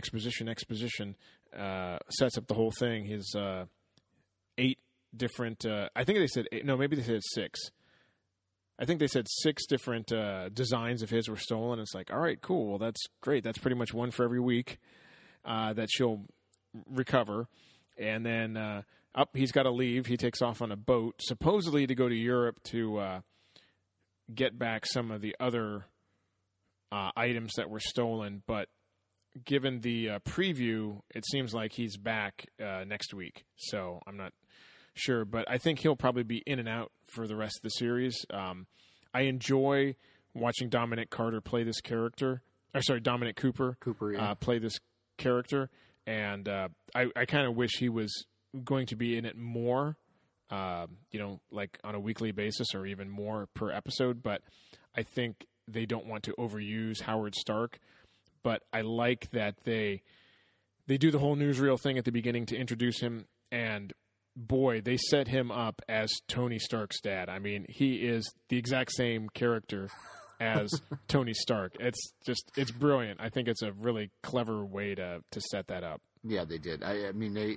[SPEAKER 6] sets up the whole thing. His 8 different, I think they said 8, no, maybe they said 6. I think they said 6 different designs of his were stolen. It's like, all right, cool. Well, that's great. That's pretty much one for every week that she'll recover. And then he's got to leave. He takes off on a boat, supposedly to go to Europe to get back some of the other items that were stolen. But given the preview, it seems like he's back next week. So I'm not sure, but I think he'll probably be in and out for the rest of the series. I enjoy watching Dominic Carter play this character. Dominic Cooper.
[SPEAKER 7] Yeah.
[SPEAKER 6] Play this character, and I kind of wish he was going to be in it more, like on a weekly basis or even more per episode. But I think they don't want to overuse Howard Stark. But I like that they do the whole newsreel thing at the beginning to introduce him, and boy, they set him up as Tony Stark's dad. I mean, he is the exact same character as Tony Stark. It's brilliant. I think it's a really clever way to set that up.
[SPEAKER 7] Yeah, they did. I mean, they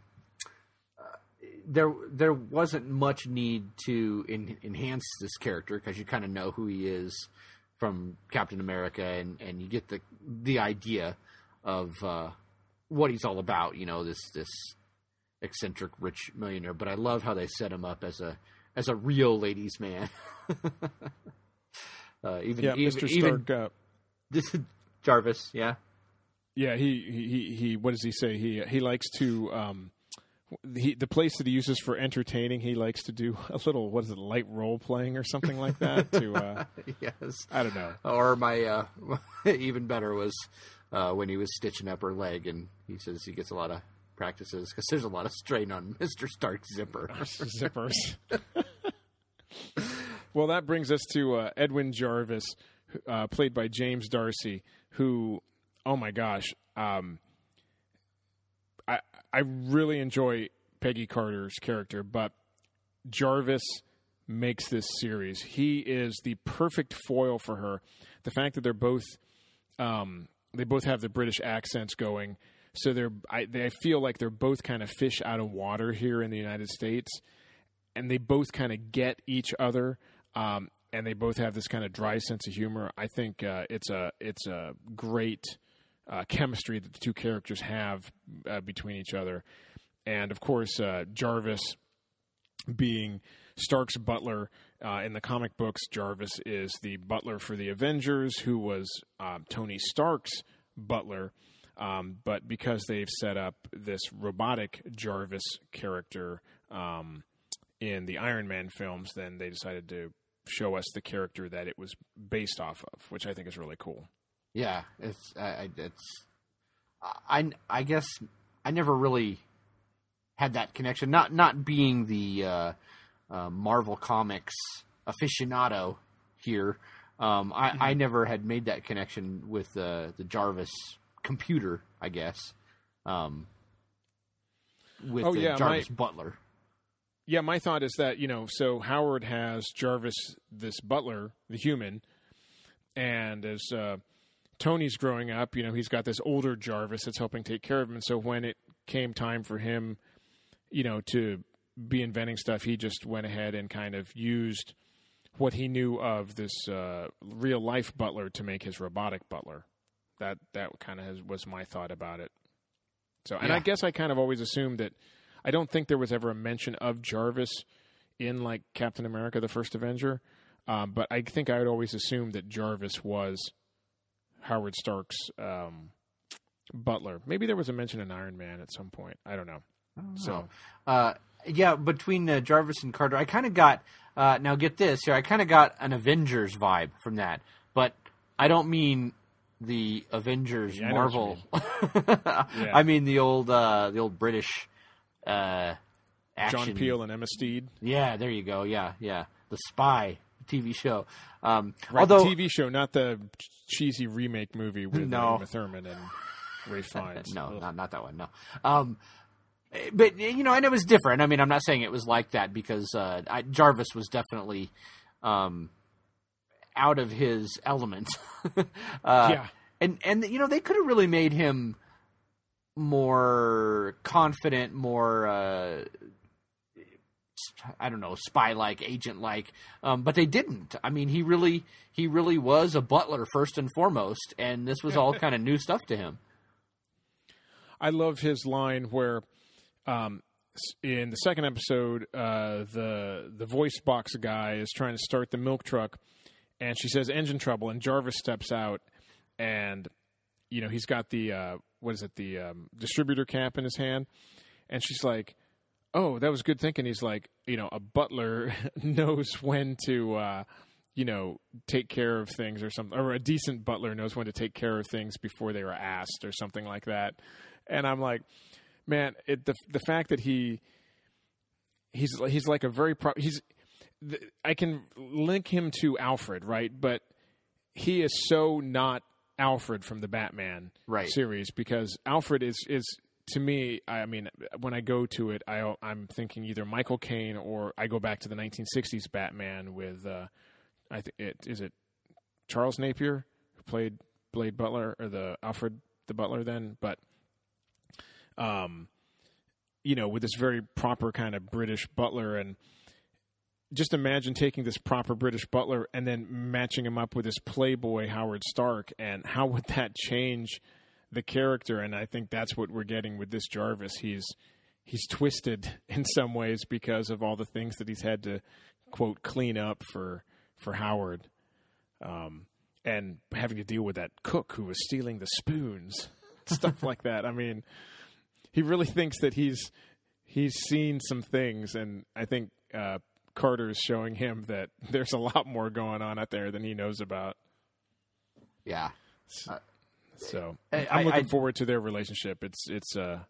[SPEAKER 7] there wasn't much need to enhance this character because you kind of know who he is from Captain America, and you get the idea of what he's all about. This eccentric rich millionaire. But I love how they set him up as a real ladies' man.
[SPEAKER 6] Mr. Stark.
[SPEAKER 7] This Jarvis, yeah.
[SPEAKER 6] Yeah, he what does he say? He likes to the place that he uses for entertaining, he likes to do a little, light role playing or something like that to
[SPEAKER 7] yes.
[SPEAKER 6] I don't know.
[SPEAKER 7] Or my even better was when he was stitching up her leg, and he says he gets a lot of practices because there's a lot of strain on Mr. Stark's zipper.
[SPEAKER 6] Zippers. Well, that brings us to Edwin Jarvis, played by James Darcy, who, oh my gosh, I really enjoy Peggy Carter's character, but Jarvis makes this series. He is the perfect foil for her. The fact that they both have the British accents going, So I feel like they're both kind of fish out of water here in the United States, and they both kind of get each other, and they both have this kind of dry sense of humor. I think it's a great chemistry that the two characters have between each other, and of course Jarvis being Stark's butler. In the comic books, Jarvis is the butler for the Avengers, who was Tony Stark's butler. But because they've set up this robotic Jarvis character in the Iron Man films, then they decided to show us the character that it was based off of, which I think is really cool.
[SPEAKER 7] Yeah, I guess I never really had that connection. Not being the Marvel Comics aficionado here, I never had made that connection with the Jarvis computer, I guess, with Jarvis butler.
[SPEAKER 6] Yeah, my thought is that, so Howard has Jarvis, this butler, the human, and as Tony's growing up, he's got this older Jarvis that's helping take care of him, and so when it came time for him, to be inventing stuff, he just went ahead and kind of used what he knew of this real-life butler to make his robotic butler. That kind of was my thought about it. So, and I guess I kind of always assumed that I don't think there was ever a mention of Jarvis in like Captain America: The First Avenger, but I think I would always assume that Jarvis was Howard Stark's butler. Maybe there was a mention in Iron Man at some point. I don't know.
[SPEAKER 7] Between Jarvis and Carter, I kind of got now get this here. I kind of got an Avengers vibe from that, but I don't mean the Avengers Marvel. I mean the old British action.
[SPEAKER 6] John Peel and Emma Steed.
[SPEAKER 7] Yeah, there you go. Yeah. The Spy TV show.
[SPEAKER 6] Right,
[SPEAKER 7] although
[SPEAKER 6] the TV show, not the cheesy remake movie with Uma Thurman and Ray Fiennes.
[SPEAKER 7] No, not that one. No. But and it was different. I mean, I'm not saying it was like that because Jarvis was definitely out of his element. And they could have really made him more confident, more I don't know, spy-like, agent-like, but they didn't. I mean, he really was a butler first and foremost, and this was all kind of new stuff to him.
[SPEAKER 6] I love his line where in the second episode, the voice box guy is trying to start the milk truck, and she says engine trouble, and Jarvis steps out, and he's got the distributor cap in his hand, and she's like, "Oh, that was good thinking." He's like, a butler knows when to take care of things or something, or a decent butler knows when to take care of things before they were asked or something like that. And I'm like, man, the fact that he's like a very I can link him to Alfred, right? But he is so not Alfred from the Batman series, because Alfred is to me, I mean, when I go to it, I'm thinking either Michael Caine or I go back to the 1960s Batman with is it Charles Napier who played Blade Butler, or the Alfred the Butler then, but with this very proper kind of British butler. And just imagine taking this proper British butler and then matching him up with this playboy Howard Stark, and how would that change the character? And I think that's what we're getting with this Jarvis. He's twisted in some ways because of all the things that he's had to, quote, clean up for Howard, and having to deal with that cook who was stealing the spoons, stuff like that. I mean, he really thinks that he's seen some things, and I think Carter is showing him that there's a lot more going on out there than he knows about.
[SPEAKER 7] Yeah.
[SPEAKER 6] So I'm looking forward to their relationship. It's a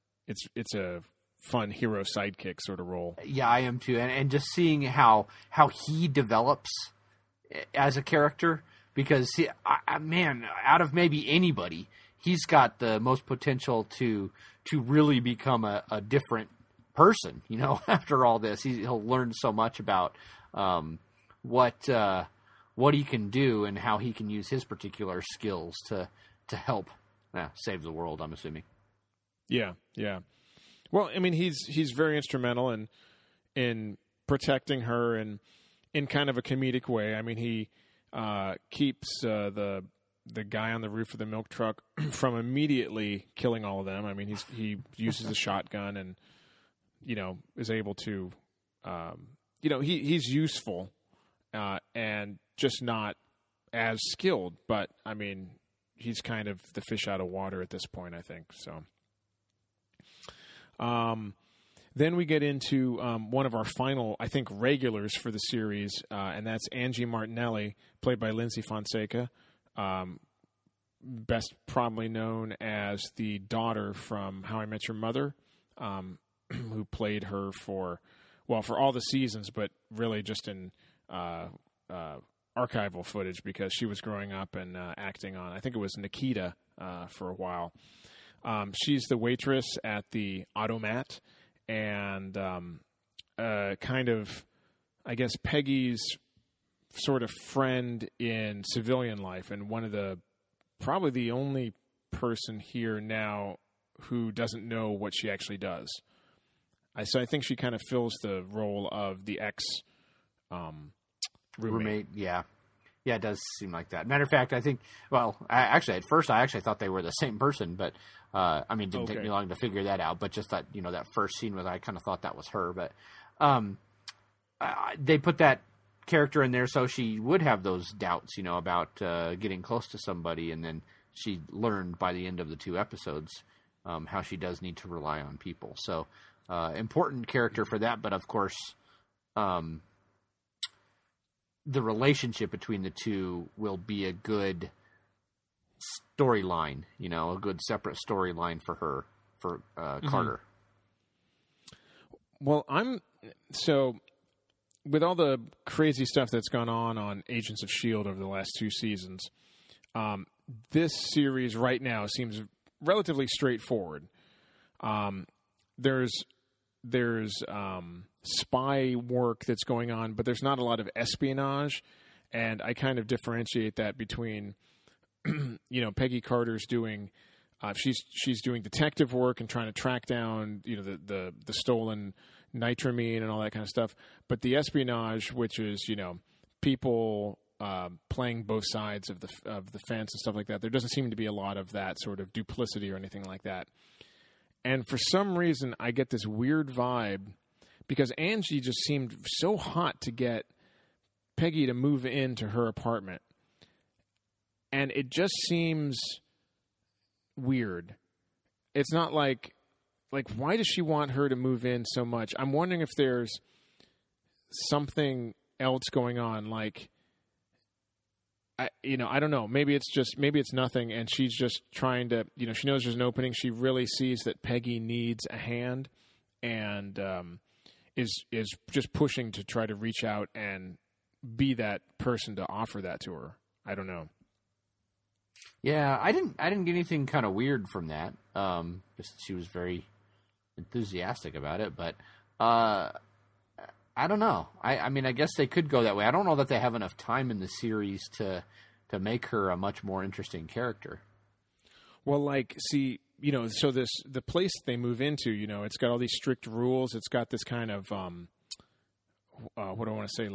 [SPEAKER 6] fun hero sidekick sort of role.
[SPEAKER 7] Yeah, I am too, and just seeing how he develops as a character, because man, out of maybe anybody, he's got the most potential to really become a different person. After all this, he'll learn so much about what he can do and how he can use his particular skills to help save the world, I'm assuming.
[SPEAKER 6] Yeah, yeah. Well, I mean, he's very instrumental in protecting her and in kind of a comedic way. I mean, he keeps the guy on the roof of the milk truck from immediately killing all of them. I mean, he uses a shotgun and is able to he's useful and just not as skilled. But I mean, he's kind of the fish out of water at this point, I think. So. Then we get into one of our final, I think, regulars for the series, and that's Angie Martinelli, played by Lindsay Fonseca, best probably known as the daughter from How I Met Your Mother, who played her for all the seasons, but really just in archival footage because she was growing up and acting on, I think it was Nikita for a while. She's the waitress at the Automat, and kind of, I guess, Peggy's sort of friend in civilian life, and probably the only person here now who doesn't know what she actually does. So I think she kind of fills the role of the roommate.
[SPEAKER 7] Yeah. Yeah, it does seem like that. Matter of fact, I think, at first I thought they were the same person, but, it didn't take me long to figure that out, but just that, that first scene I kind of thought that was her, but they put that character in there so she would have those doubts, about getting close to somebody, and then she learned by the end of the 2 episodes how she does need to rely on people. So, important character for that, but of course, the relationship between the two will be a good storyline, a good separate storyline for her, for Carter.
[SPEAKER 6] Well, with all the crazy stuff that's gone on Agents of S.H.I.E.L.D. over the last 2 seasons, this series right now seems relatively straightforward. There's spy work that's going on, but there's not a lot of espionage, and I kind of differentiate that between, Peggy Carter's doing, she's doing detective work and trying to track down, the stolen nitramine and all that kind of stuff, but the espionage, which is, people playing both sides of the fence and stuff like that, there doesn't seem to be a lot of that sort of duplicity or anything like that. And for some reason, I get this weird vibe because Angie just seemed so hot to get Peggy to move into her apartment. And it just seems weird. It's not like why does she want her to move in so much? I'm wondering if there's something else going on. I don't know. Maybe it's nothing, and she's just trying to, she knows there's an opening. She really sees that Peggy needs a hand, and is just pushing to try to reach out and be that person to offer that to her. I don't know.
[SPEAKER 7] Yeah, I didn't get anything kind of weird from that. Just she was very enthusiastic about it, but I don't know. I mean, I guess they could go that way. I don't know that they have enough time in the series to make her a much more interesting character.
[SPEAKER 6] Well, so the place they move into, it's got all these strict rules. It's got this kind of what do I want to say,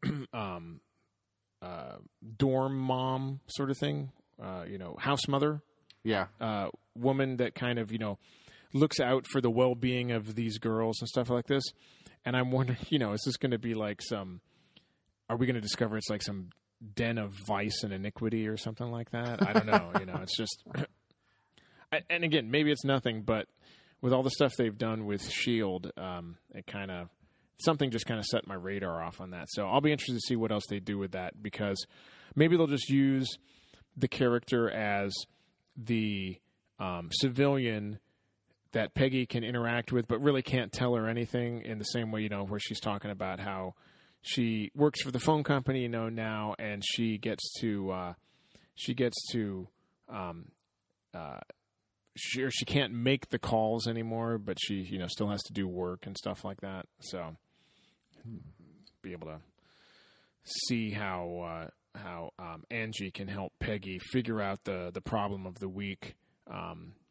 [SPEAKER 6] dorm mom sort of thing. House mother.
[SPEAKER 7] Yeah.
[SPEAKER 6] Woman that kind of, looks out for the well-being of these girls and stuff like this. And I'm wondering, is this going to be are we going to discover it's like some den of vice and iniquity or something like that? I don't know. It's just, and again, maybe it's nothing, but with all the stuff they've done with S.H.I.E.L.D., something just kind of set my radar off on that. So I'll be interested to see what else they do with that, because maybe they'll just use the character as the civilian that Peggy can interact with, but really can't tell her anything, in the same way, where she's talking about how she works for the phone company, now, and she gets to she can't make the calls anymore, but she, still has to do work and stuff like that. So be able to see how Angie can help Peggy figure out the problem of the week,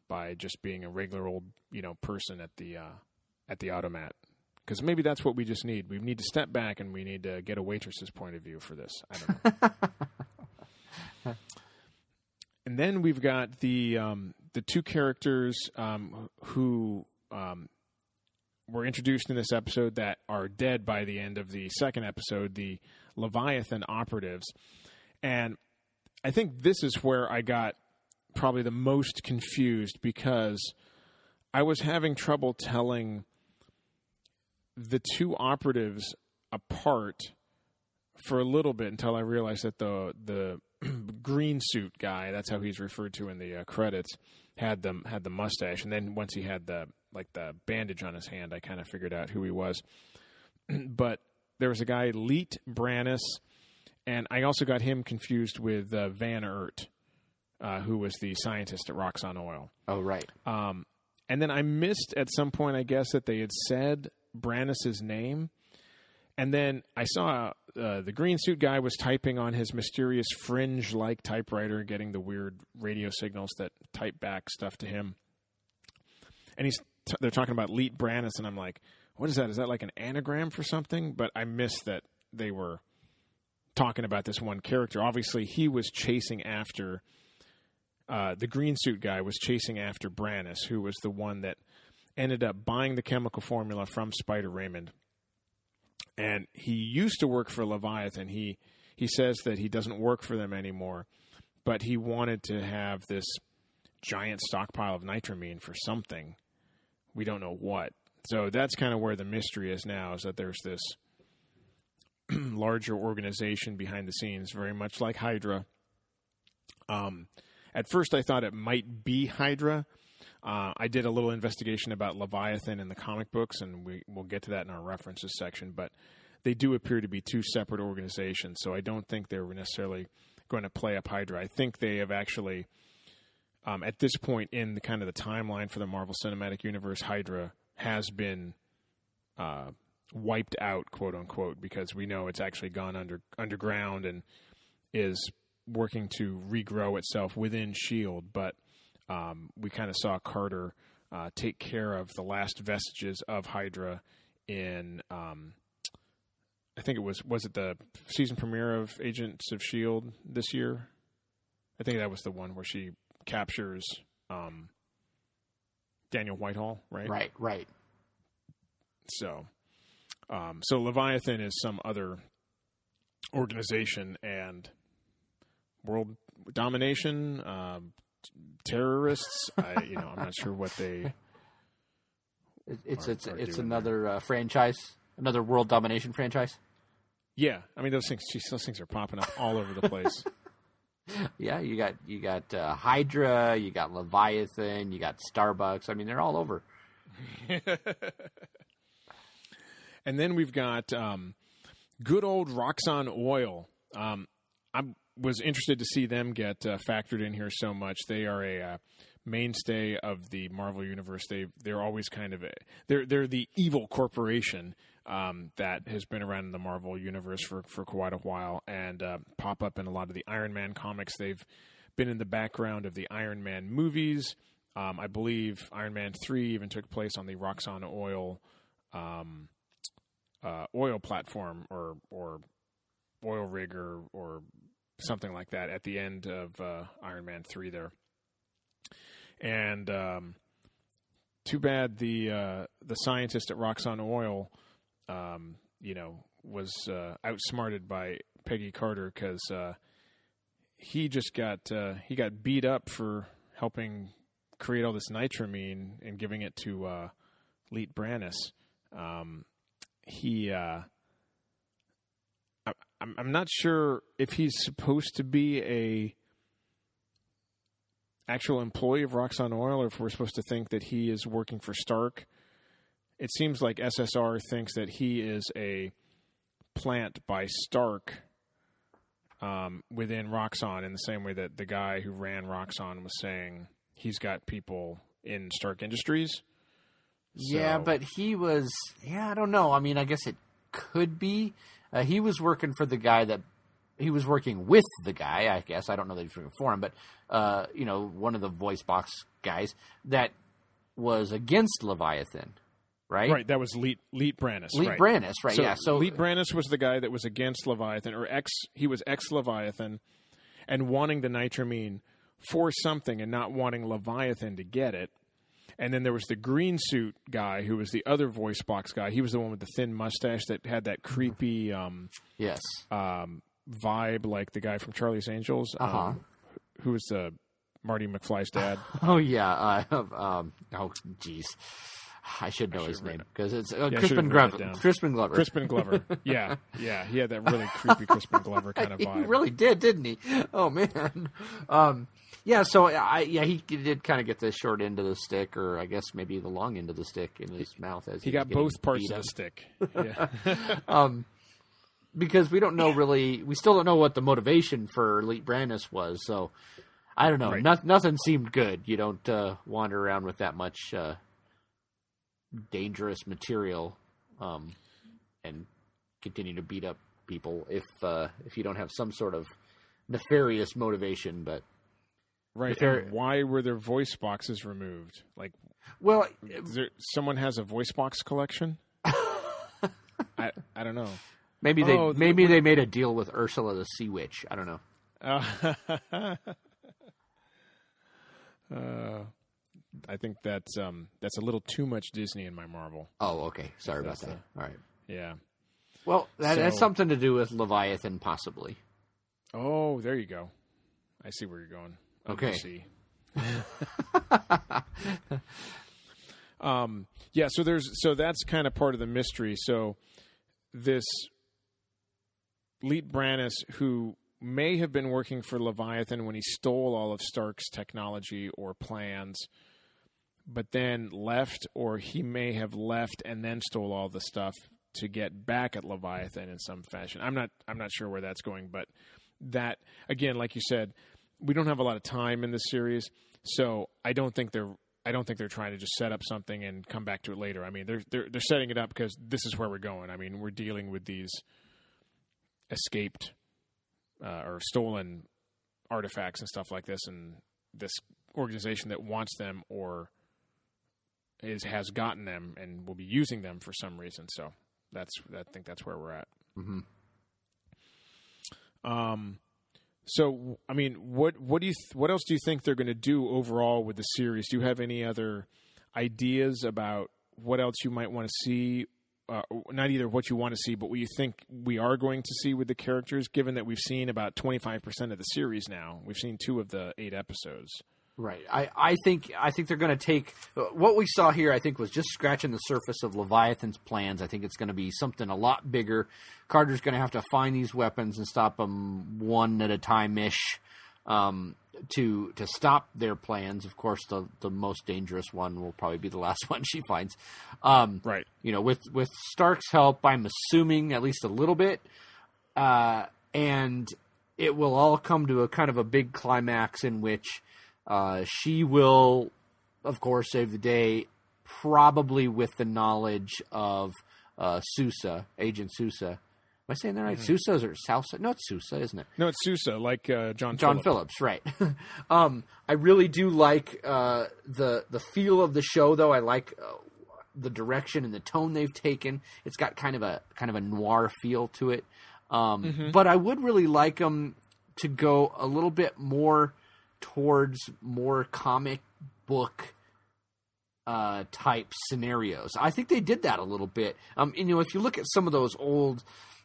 [SPEAKER 6] by just being a regular old, person at the automat. Because maybe that's what we just need. We need to step back and we need to get a waitress's point of view for this. I don't know. And then we've got the two characters who were introduced in this episode that are dead by the end of the second episode, the Leviathan operatives. And I think this is where I got probably the most confused, because I was having trouble telling the two operatives apart for a little bit until I realized that the green suit guy, that's how he's referred to in the credits, had the mustache, and then once he had the bandage on his hand, I kind of figured out who he was. But there was a guy, Leet Brannis, and I also got him confused with Van Ert, who was the scientist at Roxxon Oil.
[SPEAKER 7] Oh, right.
[SPEAKER 6] And then I missed at some point, I guess, that they had said Brannis's name. And then I saw the green suit guy was typing on his mysterious fringe-like typewriter, getting the weird radio signals that type back stuff to him. And they're talking about Leet Brannis, and I'm like, what is that? Is that like an anagram for something? But I missed that they were talking about this one character. Obviously, he was chasing after the green suit guy was chasing after Brannis, who was the one that ended up buying the chemical formula from Spider Raymond. And he used to work for Leviathan. He says that he doesn't work for them anymore, but he wanted to have this giant stockpile of nitramine for something. We don't know what. So that's kind of where the mystery is now, is that there's this larger organization behind the scenes, very much like Hydra. At first I thought it might be Hydra. I did a little investigation about Leviathan in the comic books, and we'll get to that in our references section, but they do appear to be two separate organizations, so I don't think they were necessarily going to play up Hydra. I think they have actually, at this point in the kind of the timeline for the Marvel Cinematic Universe, Hydra has been wiped out, quote unquote, because we know it's actually gone underground and is working to regrow itself within S.H.I.E.L.D., but we kind of saw Carter take care of the last vestiges of Hydra in, I think it was it the season premiere of Agents of S.H.I.E.L.D. this year? I think that was the one where she captures Daniel Whitehall, right?
[SPEAKER 7] Right.
[SPEAKER 6] So Leviathan is some other organization, and world domination, terrorists. I'm not sure what they.
[SPEAKER 7] It's another franchise, another world domination franchise.
[SPEAKER 6] Yeah, I mean those things are popping up all over the place.
[SPEAKER 7] Yeah, you got Hydra, you got Leviathan, you got Starbucks. I mean, they're all over.
[SPEAKER 6] And then we've got good old Roxxon Oil. I was interested to see them get factored in here so much. They are a mainstay of the Marvel Universe. They're always kind of they're the evil corporation that has been around in the Marvel Universe for quite a while, and pop up in a lot of the Iron Man comics. They've been in the background of the Iron Man movies. I believe Iron Man 3 even took place on the Roxxon Oil oil platform or oil rig or something like that at the end of Iron Man 3 there. And too bad the scientist at Roxxon Oil, was outsmarted by Peggy Carter, because he just got beat up for helping create all this nitramine and giving it to Leet Brannis. I'm not sure if he's supposed to be a actual employee of Roxxon Oil, or if we're supposed to think that he is working for Stark. It seems like SSR thinks that he is a plant by Stark within Roxxon, in the same way that the guy who ran Roxxon was saying he's got people in Stark Industries.
[SPEAKER 7] Yeah, but he was... Yeah, I don't know. I mean, I guess it could be. He was working for the guy that he was working with the guy, I guess. I don't know that he was working for him, but one of the voice box guys that was against Leviathan, right?
[SPEAKER 6] Right, that was Leet Brannis.
[SPEAKER 7] Leet Brannis, right?
[SPEAKER 6] So
[SPEAKER 7] yeah. So
[SPEAKER 6] Leet Brannis was the guy that was against Leviathan, he was ex-Leviathan, and wanting the nitramine for something and not wanting Leviathan to get it. And then there was the green suit guy who was the other voice box guy. He was the one with the thin mustache that had that creepy vibe, like the guy from Charlie's Angels. Who was the Marty McFly's dad?
[SPEAKER 7] Oh yeah. Geez, I should know his name because it's Crispin Glover. Crispin Glover.
[SPEAKER 6] Yeah. He had that really creepy Crispin Glover kind of vibe.
[SPEAKER 7] He really did, didn't he? Oh man. Yeah, so he did kind of get the short end of the stick, or I guess maybe the long end of the stick in his mouth as
[SPEAKER 6] he got both parts of the stick. Yeah.
[SPEAKER 7] Because we don't know really, we still don't know what the motivation for Leet Brannis was. So I don't know.
[SPEAKER 6] Right.
[SPEAKER 7] Nothing seemed good. You don't wander around with that much dangerous material and continue to beat up people if you don't have some sort of nefarious motivation, but.
[SPEAKER 6] Right. And why were their voice boxes removed? Like,
[SPEAKER 7] well,
[SPEAKER 6] someone has a voice box collection. I don't know.
[SPEAKER 7] Maybe they made a deal with Ursula the Sea Witch. I don't know.
[SPEAKER 6] I think that's a little too much Disney in my Marvel.
[SPEAKER 7] Oh, okay. Sorry about that. All right.
[SPEAKER 6] Yeah.
[SPEAKER 7] Well, that's something to do with Leviathan, possibly.
[SPEAKER 6] Oh, there you go. I see where you're going.
[SPEAKER 7] Okay.
[SPEAKER 6] Yeah. So that's kind of part of the mystery. So this Leet Brannis, who may have been working for Leviathan when he stole all of Stark's technology or plans, but then left, or he may have left and then stole all the stuff to get back at Leviathan in some fashion. I'm not sure where that's going, but that, again, like you said, we don't have a lot of time in this series, so I don't think they're trying to just set up something and come back to it later. I mean, they're setting it up because this is where we're going. I mean, we're dealing with these escaped or stolen artifacts and stuff like this, and this organization that wants them or has gotten them and will be using them for some reason. So I think that's where we're at.
[SPEAKER 7] Mm-hmm.
[SPEAKER 6] So, I mean, what else do you think they're going to do overall with the series? Do you have any other ideas about what else you might want to see? Not either what you want to see, but what you think we are going to see with the characters, given that we've seen about 25% of the series now. We've seen 2 of the 8 episodes.
[SPEAKER 7] Right. I think they're going to take what we saw here. I think was just scratching the surface of Leviathan's plans. I think it's going to be something a lot bigger. Carter's going to have to find these weapons and stop them one at a time ish to stop their plans. Of course, the most dangerous one will probably be the last one she finds.
[SPEAKER 6] Right.
[SPEAKER 7] You know, with Stark's help, I'm assuming at least a little bit, and it will all come to a kind of a big climax in which. She will, of course, save the day, probably with the knowledge of Sousa, Agent Sousa. Am I saying that right? Mm-hmm. Sousa or Sousa? No, it's Sousa, isn't it?
[SPEAKER 6] No, it's Sousa, like John
[SPEAKER 7] Phillips, right. I really do like the feel of the show, though. I like the direction and the tone they've taken. It's got kind of a noir feel to it. But I would really like them to go a little bit more towards more comic book type scenarios. I think they did that a little bit. If you look at some of those old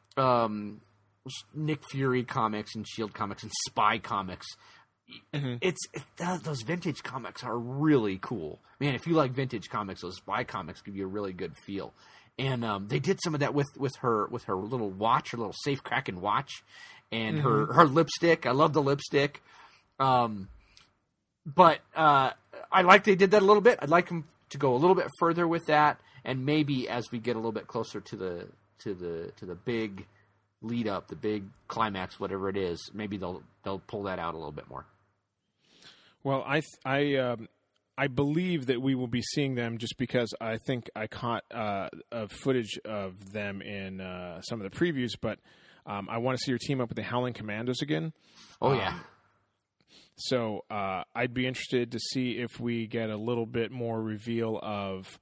[SPEAKER 7] Nick Fury comics and Shield comics and Spy comics, those vintage comics are really cool. Man, if you like vintage comics, those Spy comics give you a really good feel. And they did some of that with her little watch, her little safe cracking watch, and her lipstick. I love the lipstick. But I like they did that a little bit. I'd like them to go a little bit further with that, and maybe as we get a little bit closer to the big lead up, the big climax, whatever it is, maybe they'll pull that out a little bit more.
[SPEAKER 6] Well, I believe that we will be seeing them just because I think I caught footage of them in some of the previews, but I want to see her team up with the Howling Commandos again.
[SPEAKER 7] Oh, yeah.
[SPEAKER 6] So I'd be interested to see if we get a little bit more reveal of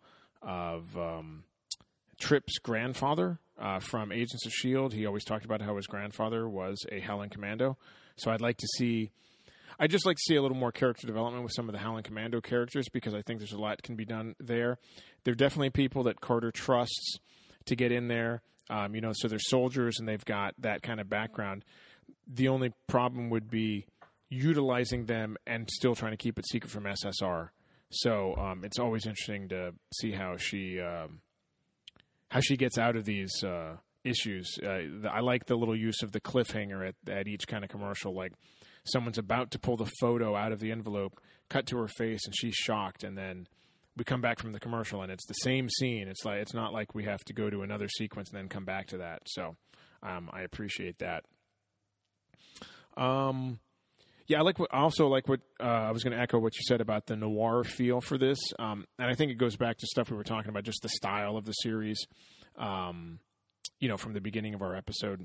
[SPEAKER 6] Trip's grandfather from Agents of S.H.I.E.L.D. He always talked about how his grandfather was a Howling Commando. So I'd just like to see a little more character development with some of the Howling Commando characters, because I think there's a lot that can be done there. They're definitely people that Carter trusts to get in there. So they're soldiers and they've got that kind of background. The only problem would be utilizing them and still trying to keep it secret from SSR. So it's always interesting to see how she gets out of these issues. I like the little use of the cliffhanger at each kind of commercial, like someone's about to pull the photo out of the envelope, cut to her face, and she's shocked, and then we come back from the commercial, and it's the same scene. It's not like we have to go to another sequence and then come back to that. So I appreciate that. Yeah, I also like what I was going to echo what you said about the noir feel for this, and I think it goes back to stuff we were talking about, just the style of the series. From the beginning of our episode,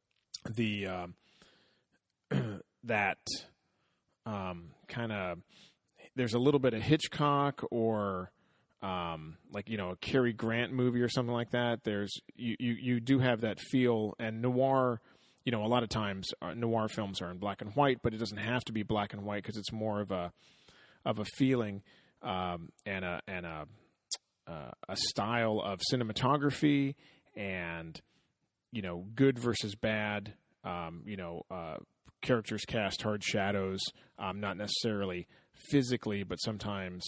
[SPEAKER 6] that kind of there's a little bit of Hitchcock or a Cary Grant movie or something like that. There's you do have that feel, and noir. A lot of times noir films are in black and white, but it doesn't have to be black and white because it's more of a feeling and a style of cinematography and good versus bad. Characters cast hard shadows, not necessarily physically, but sometimes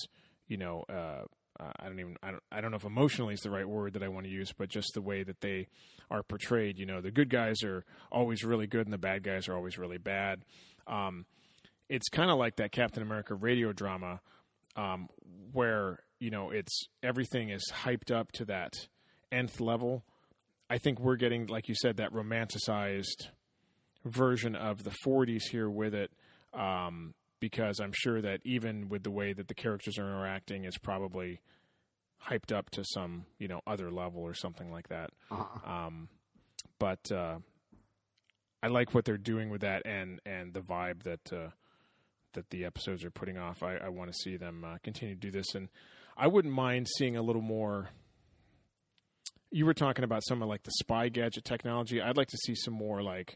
[SPEAKER 6] I don't know if emotionally is the right word that I want to use, but just the way that they are portrayed. The good guys are always really good and the bad guys are always really bad. It's kind of like that Captain America radio drama, where, it's everything is hyped up to that nth level. I think we're getting, like you said, that romanticized version of the 40s here with it. Because I'm sure that even with the way that the characters are interacting is probably hyped up to some, other level or something like that. Uh-huh. But I like what they're doing with that and the vibe that the episodes are putting off. I want to see them continue to do this, and I wouldn't mind seeing a little more. You were talking about some of like the spy gadget technology. I'd like to see some more like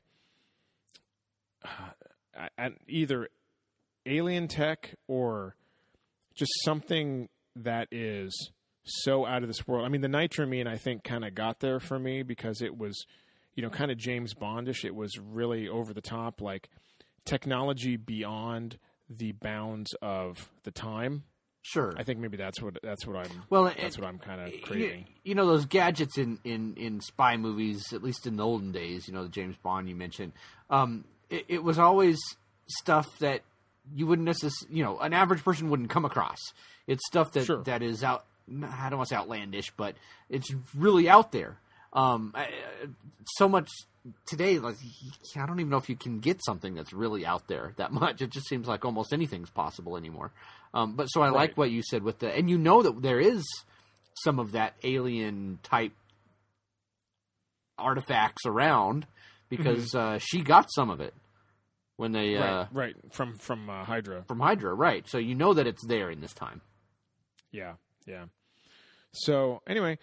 [SPEAKER 6] either alien tech or just something that is so out of this world. I mean, the nitramine, I think, kind of got there for me because it was, kind of James Bondish. It was really over the top, like technology beyond the bounds of the time.
[SPEAKER 7] Sure.
[SPEAKER 6] I think maybe that's what I'm kind of craving.
[SPEAKER 7] Those gadgets in spy movies, at least in the olden days, the James Bond you mentioned, it was always stuff that you wouldn't necessarily, an average person wouldn't come across. It's stuff that that is out. I don't want to say outlandish, but it's really out there. So much today, like I don't even know if you can get something that's really out there that much. It just seems like almost anything's possible anymore. But so I like what you said with and that there is some of that alien type artifacts around because she got some of it. When they from Hydra. From Hydra, right. So that it's there in this time.
[SPEAKER 6] Yeah. So anyway,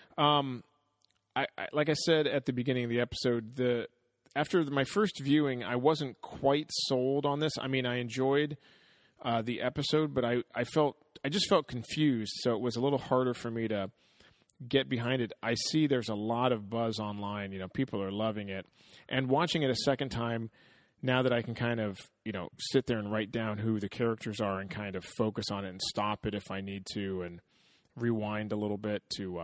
[SPEAKER 6] I like I said at the beginning of the episode, after my first viewing, I wasn't quite sold on this. I mean, I enjoyed the episode, but I just felt confused. So it was a little harder for me to get behind it. I see there's a lot of buzz online. People are loving it, and watching it a second time. Now that I can kind of, sit there and write down who the characters are and kind of focus on it and stop it if I need to and rewind a little bit to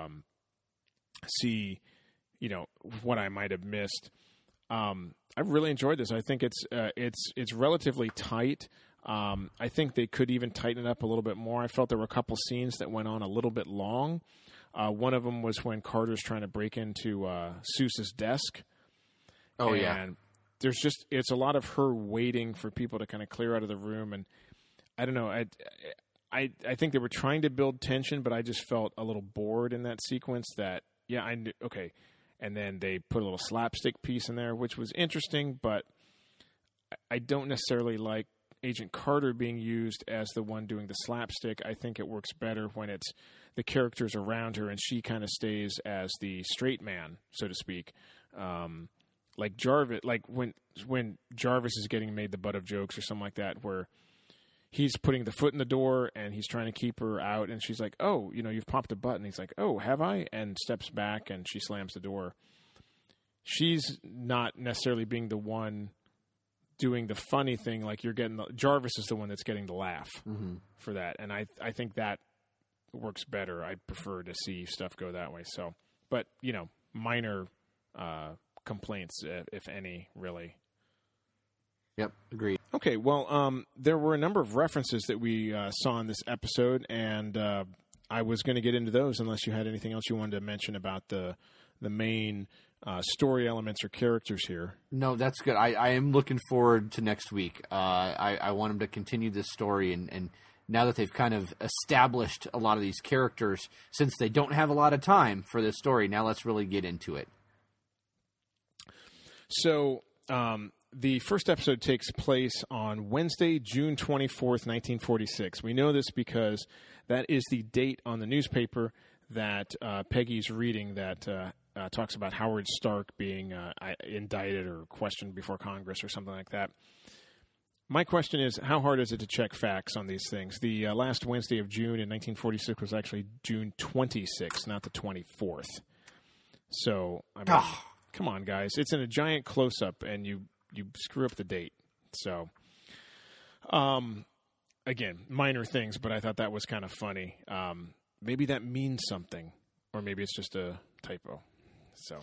[SPEAKER 6] see, what I might have missed. I really enjoyed this. I think it's relatively tight. I think they could even tighten it up a little bit more. I felt there were a couple scenes that went on a little bit long. One of them was when Carter's trying to break into Seuss's desk. Oh, yeah. It's a lot of her waiting for people to kind of clear out of the room. And I don't know. I think they were trying to build tension, but I just felt a little bored in that sequence that, and then they put a little slapstick piece in there, which was interesting, but I don't necessarily like Agent Carter being used as the one doing the slapstick. I think it works better when it's the characters around her and she kind of stays as the straight man, so to speak. Like Jarvis, like when Jarvis is getting made the butt of jokes or something like that, where he's putting the foot in the door and he's trying to keep her out, and she's like, "Oh, you've popped a button." He's like, "Oh, have I?" and steps back and she slams the door. She's not necessarily being the one doing the funny thing. Like Jarvis is the one that's getting the laugh for that, and I think that works better. I prefer to see stuff go that way. So, but minor complaints, if any, really.
[SPEAKER 7] Yep, agreed.
[SPEAKER 6] Okay, well, there were a number of references that we saw in this episode, and I was going to get into those unless you had anything else you wanted to mention about the main story elements or characters here.
[SPEAKER 7] No, that's good. I am looking forward to next week. I want them to continue this story, and now that they've kind of established a lot of these characters, since they don't have a lot of time for this story, now let's really get into it.
[SPEAKER 6] So, the first episode takes place on Wednesday, June 24th, 1946. We know this because that is the date on the newspaper that Peggy's reading that talks about Howard Stark being indicted or questioned before Congress or something like that. My question is, how hard is it to check facts on these things? The last Wednesday of June in 1946 was actually June 26th, not the 24th. So, I mean, come on, guys. It's in a giant close-up, and you screw up the date. So, again, minor things, but I thought that was kind of funny. Maybe that means something, or maybe it's just a typo. So,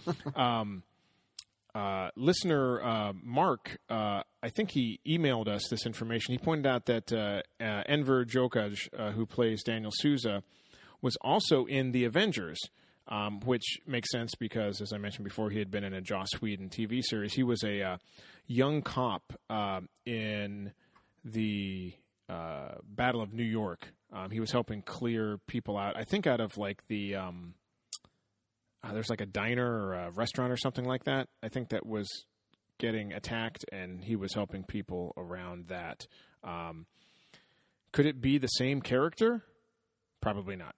[SPEAKER 6] listener Mark, I think he emailed us this information. He pointed out that Enver Jokaj, who plays Daniel Souza, was also in The Avengers, which makes sense because, as I mentioned before, he had been in a Joss Whedon TV series. He was a young cop in the Battle of New York. He was helping clear people out, I think out of like the there's like a diner or a restaurant or something like that. I think that was getting attacked, and he was helping people around that. Could it be the same character? Probably not.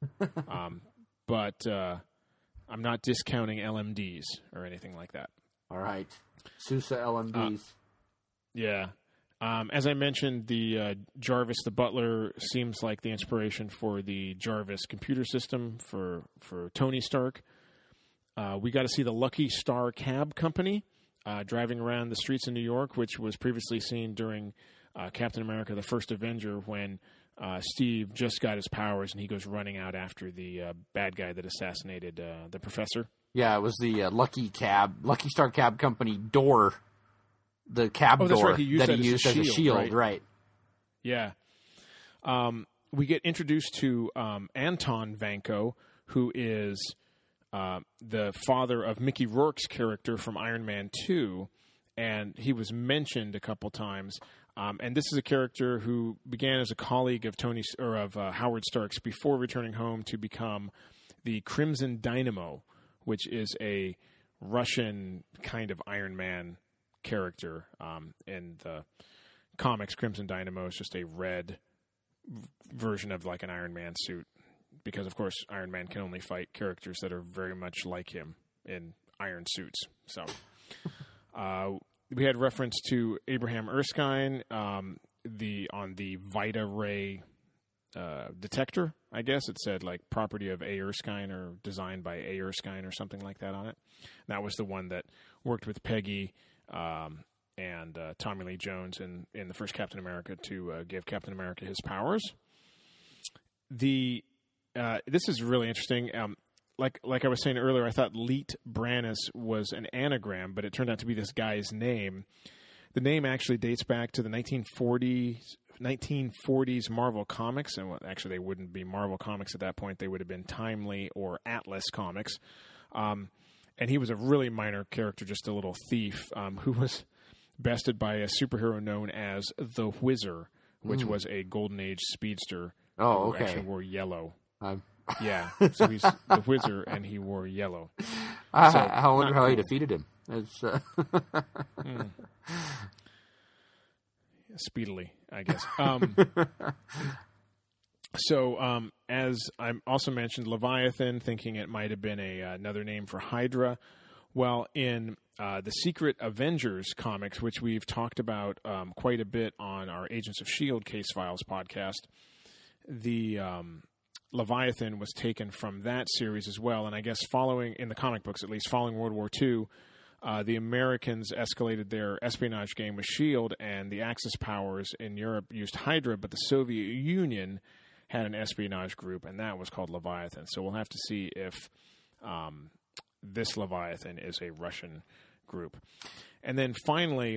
[SPEAKER 6] But I'm not discounting LMDs or anything like that.
[SPEAKER 7] All right. Sousa LMDs.
[SPEAKER 6] Yeah. As I mentioned, the Jarvis the Butler seems like the inspiration for the Jarvis computer system for Tony Stark. We got to see the Lucky Star Cab Company driving around the streets of New York, which was previously seen during Captain America: The First Avenger when Steve just got his powers and he goes running out after the bad guy that assassinated the professor.
[SPEAKER 7] Yeah, it was the Lucky Star Cab Company door, the cab door
[SPEAKER 6] right. He used
[SPEAKER 7] as a shield, right?
[SPEAKER 6] Yeah. We get introduced to Anton Vanko, who is the father of Mickey Rourke's character from Iron Man 2, and he was mentioned a couple times. And this is a character who began as a colleague of Howard Stark's before returning home to become the Crimson Dynamo, which is a Russian kind of Iron Man character. In the comics, Crimson Dynamo is just a red version of like an Iron Man suit, because of course Iron Man can only fight characters that are very much like him in iron suits. So we had reference to Abraham Erskine on the Vita Ray detector. I guess it said like property of A. Erskine or designed by A. Erskine or something like that on it. And that was the one that worked with Peggy and Tommy Lee Jones in the first Captain America to give Captain America his powers. This is really interesting. Like I was saying earlier, I thought Leet Brannis was an anagram, but it turned out to be this guy's name. The name actually dates back to the 1940s Marvel Comics, and actually they wouldn't be Marvel Comics at that point. They would have been Timely or Atlas Comics. And he was a really minor character, just a little thief, who was bested by a superhero known as the Whizzer, which was a Golden Age speedster.
[SPEAKER 7] Oh, okay.
[SPEAKER 6] Who actually wore yellow. Yeah, so he's the Whizzer, and he wore yellow.
[SPEAKER 7] I wonder how he defeated him.
[SPEAKER 6] Speedily, I guess. So, as I also mentioned, Leviathan, thinking it might have been another name for Hydra. Well, in the Secret Avengers comics, which we've talked about quite a bit on our Agents of S.H.I.E.L.D. Case Files podcast, the Leviathan was taken from that series as well. And I guess in the comic books at least, following World War II, the Americans escalated their espionage game with S.H.I.E.L.D., and the Axis powers in Europe used Hydra, but the Soviet Union had an espionage group, and that was called Leviathan. So we'll have to see if this Leviathan is a Russian group. And then finally,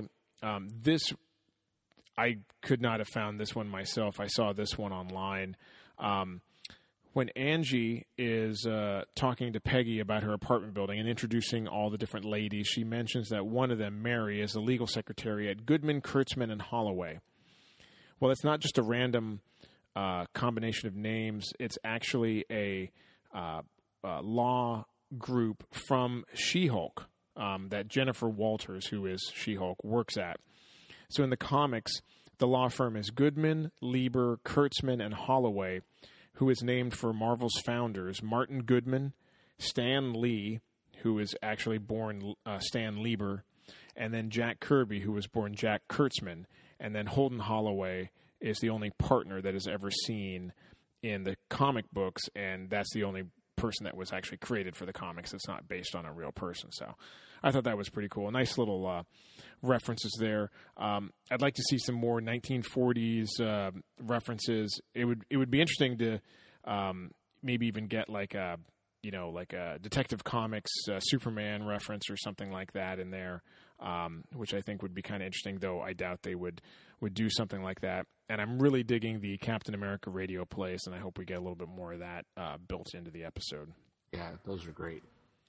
[SPEAKER 6] I could not have found this one myself. I saw this one online. When Angie is talking to Peggy about her apartment building and introducing all the different ladies, she mentions that one of them, Mary, is the legal secretary at Goodman, Kurtzman, and Holloway. Well, it's not just a random combination of names. It's actually a law group from She-Hulk that Jennifer Walters, who is She-Hulk, works at. So in the comics, the law firm is Goodman, Lieber, Kurtzman, and Holloway, who is named for Marvel's founders, Martin Goodman, Stan Lee, who is actually born Stan Lieber, and then Jack Kirby, who was born Jack Kurtzman, and then Holden Holloway is the only partner that is ever seen in the comic books, and that's the only person that was actually created for the comics. It's not based on a real person. So I thought that was pretty cool. Nice little references there. I'd like to see some more 1940s references. It would be interesting to maybe even get like a Detective Comics Superman reference or something like that in there, which I think would be kind of interesting, though I doubt they would do something like that. And I'm really digging the Captain America radio plays, and I hope we get a little bit more of that built into the episode.
[SPEAKER 7] Yeah, those are great.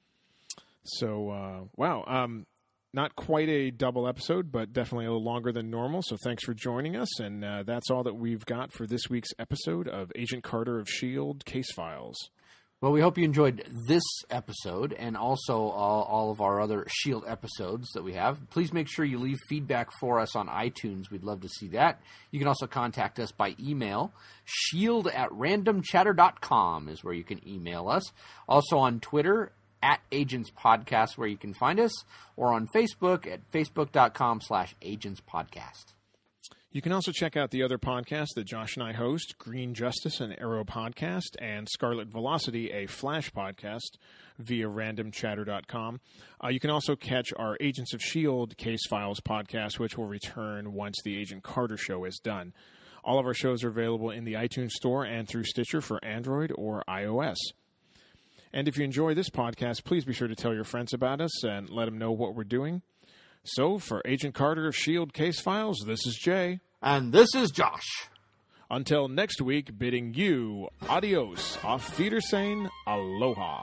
[SPEAKER 6] So, wow. Not quite a double episode, but definitely a little longer than normal. So thanks for joining us. And that's all that we've got for this week's episode of Agent Carter of S.H.I.E.L.D. Case Files.
[SPEAKER 7] Well, we hope you enjoyed this episode and also all of our other S.H.I.E.L.D. episodes that we have. Please make sure you leave feedback for us on iTunes. We'd love to see that. You can also contact us by email. shield@randomchatter.com is where you can email us. Also on Twitter, @AgentsPodcast, where you can find us, or on Facebook at facebook.com/agentspodcast.
[SPEAKER 6] You can also check out the other podcasts that Josh and I host, Green Justice, an Arrow podcast, and Scarlet Velocity, a Flash podcast, via randomchatter.com. You can also catch our Agents of S.H.I.E.L.D. Case Files podcast, which will return once the Agent Carter show is done. All of our shows are available in the iTunes Store and through Stitcher for Android or iOS. And if you enjoy this podcast, please be sure to tell your friends about us and let them know what we're doing. So, for Agent Carter of S.H.I.E.L.D. Case Files, this is Jay.
[SPEAKER 7] And this is Josh.
[SPEAKER 6] Until next week, bidding you adios, auf Wiedersehen, aloha.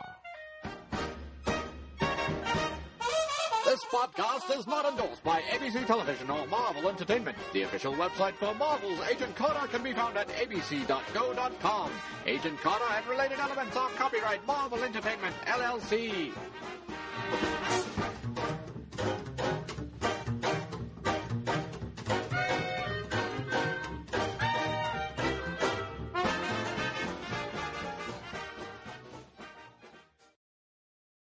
[SPEAKER 4] This podcast is not endorsed by ABC Television or Marvel Entertainment. The official website for Marvel's Agent Carter can be found at abc.go.com. Agent Carter and related elements are copyright Marvel Entertainment, LLC.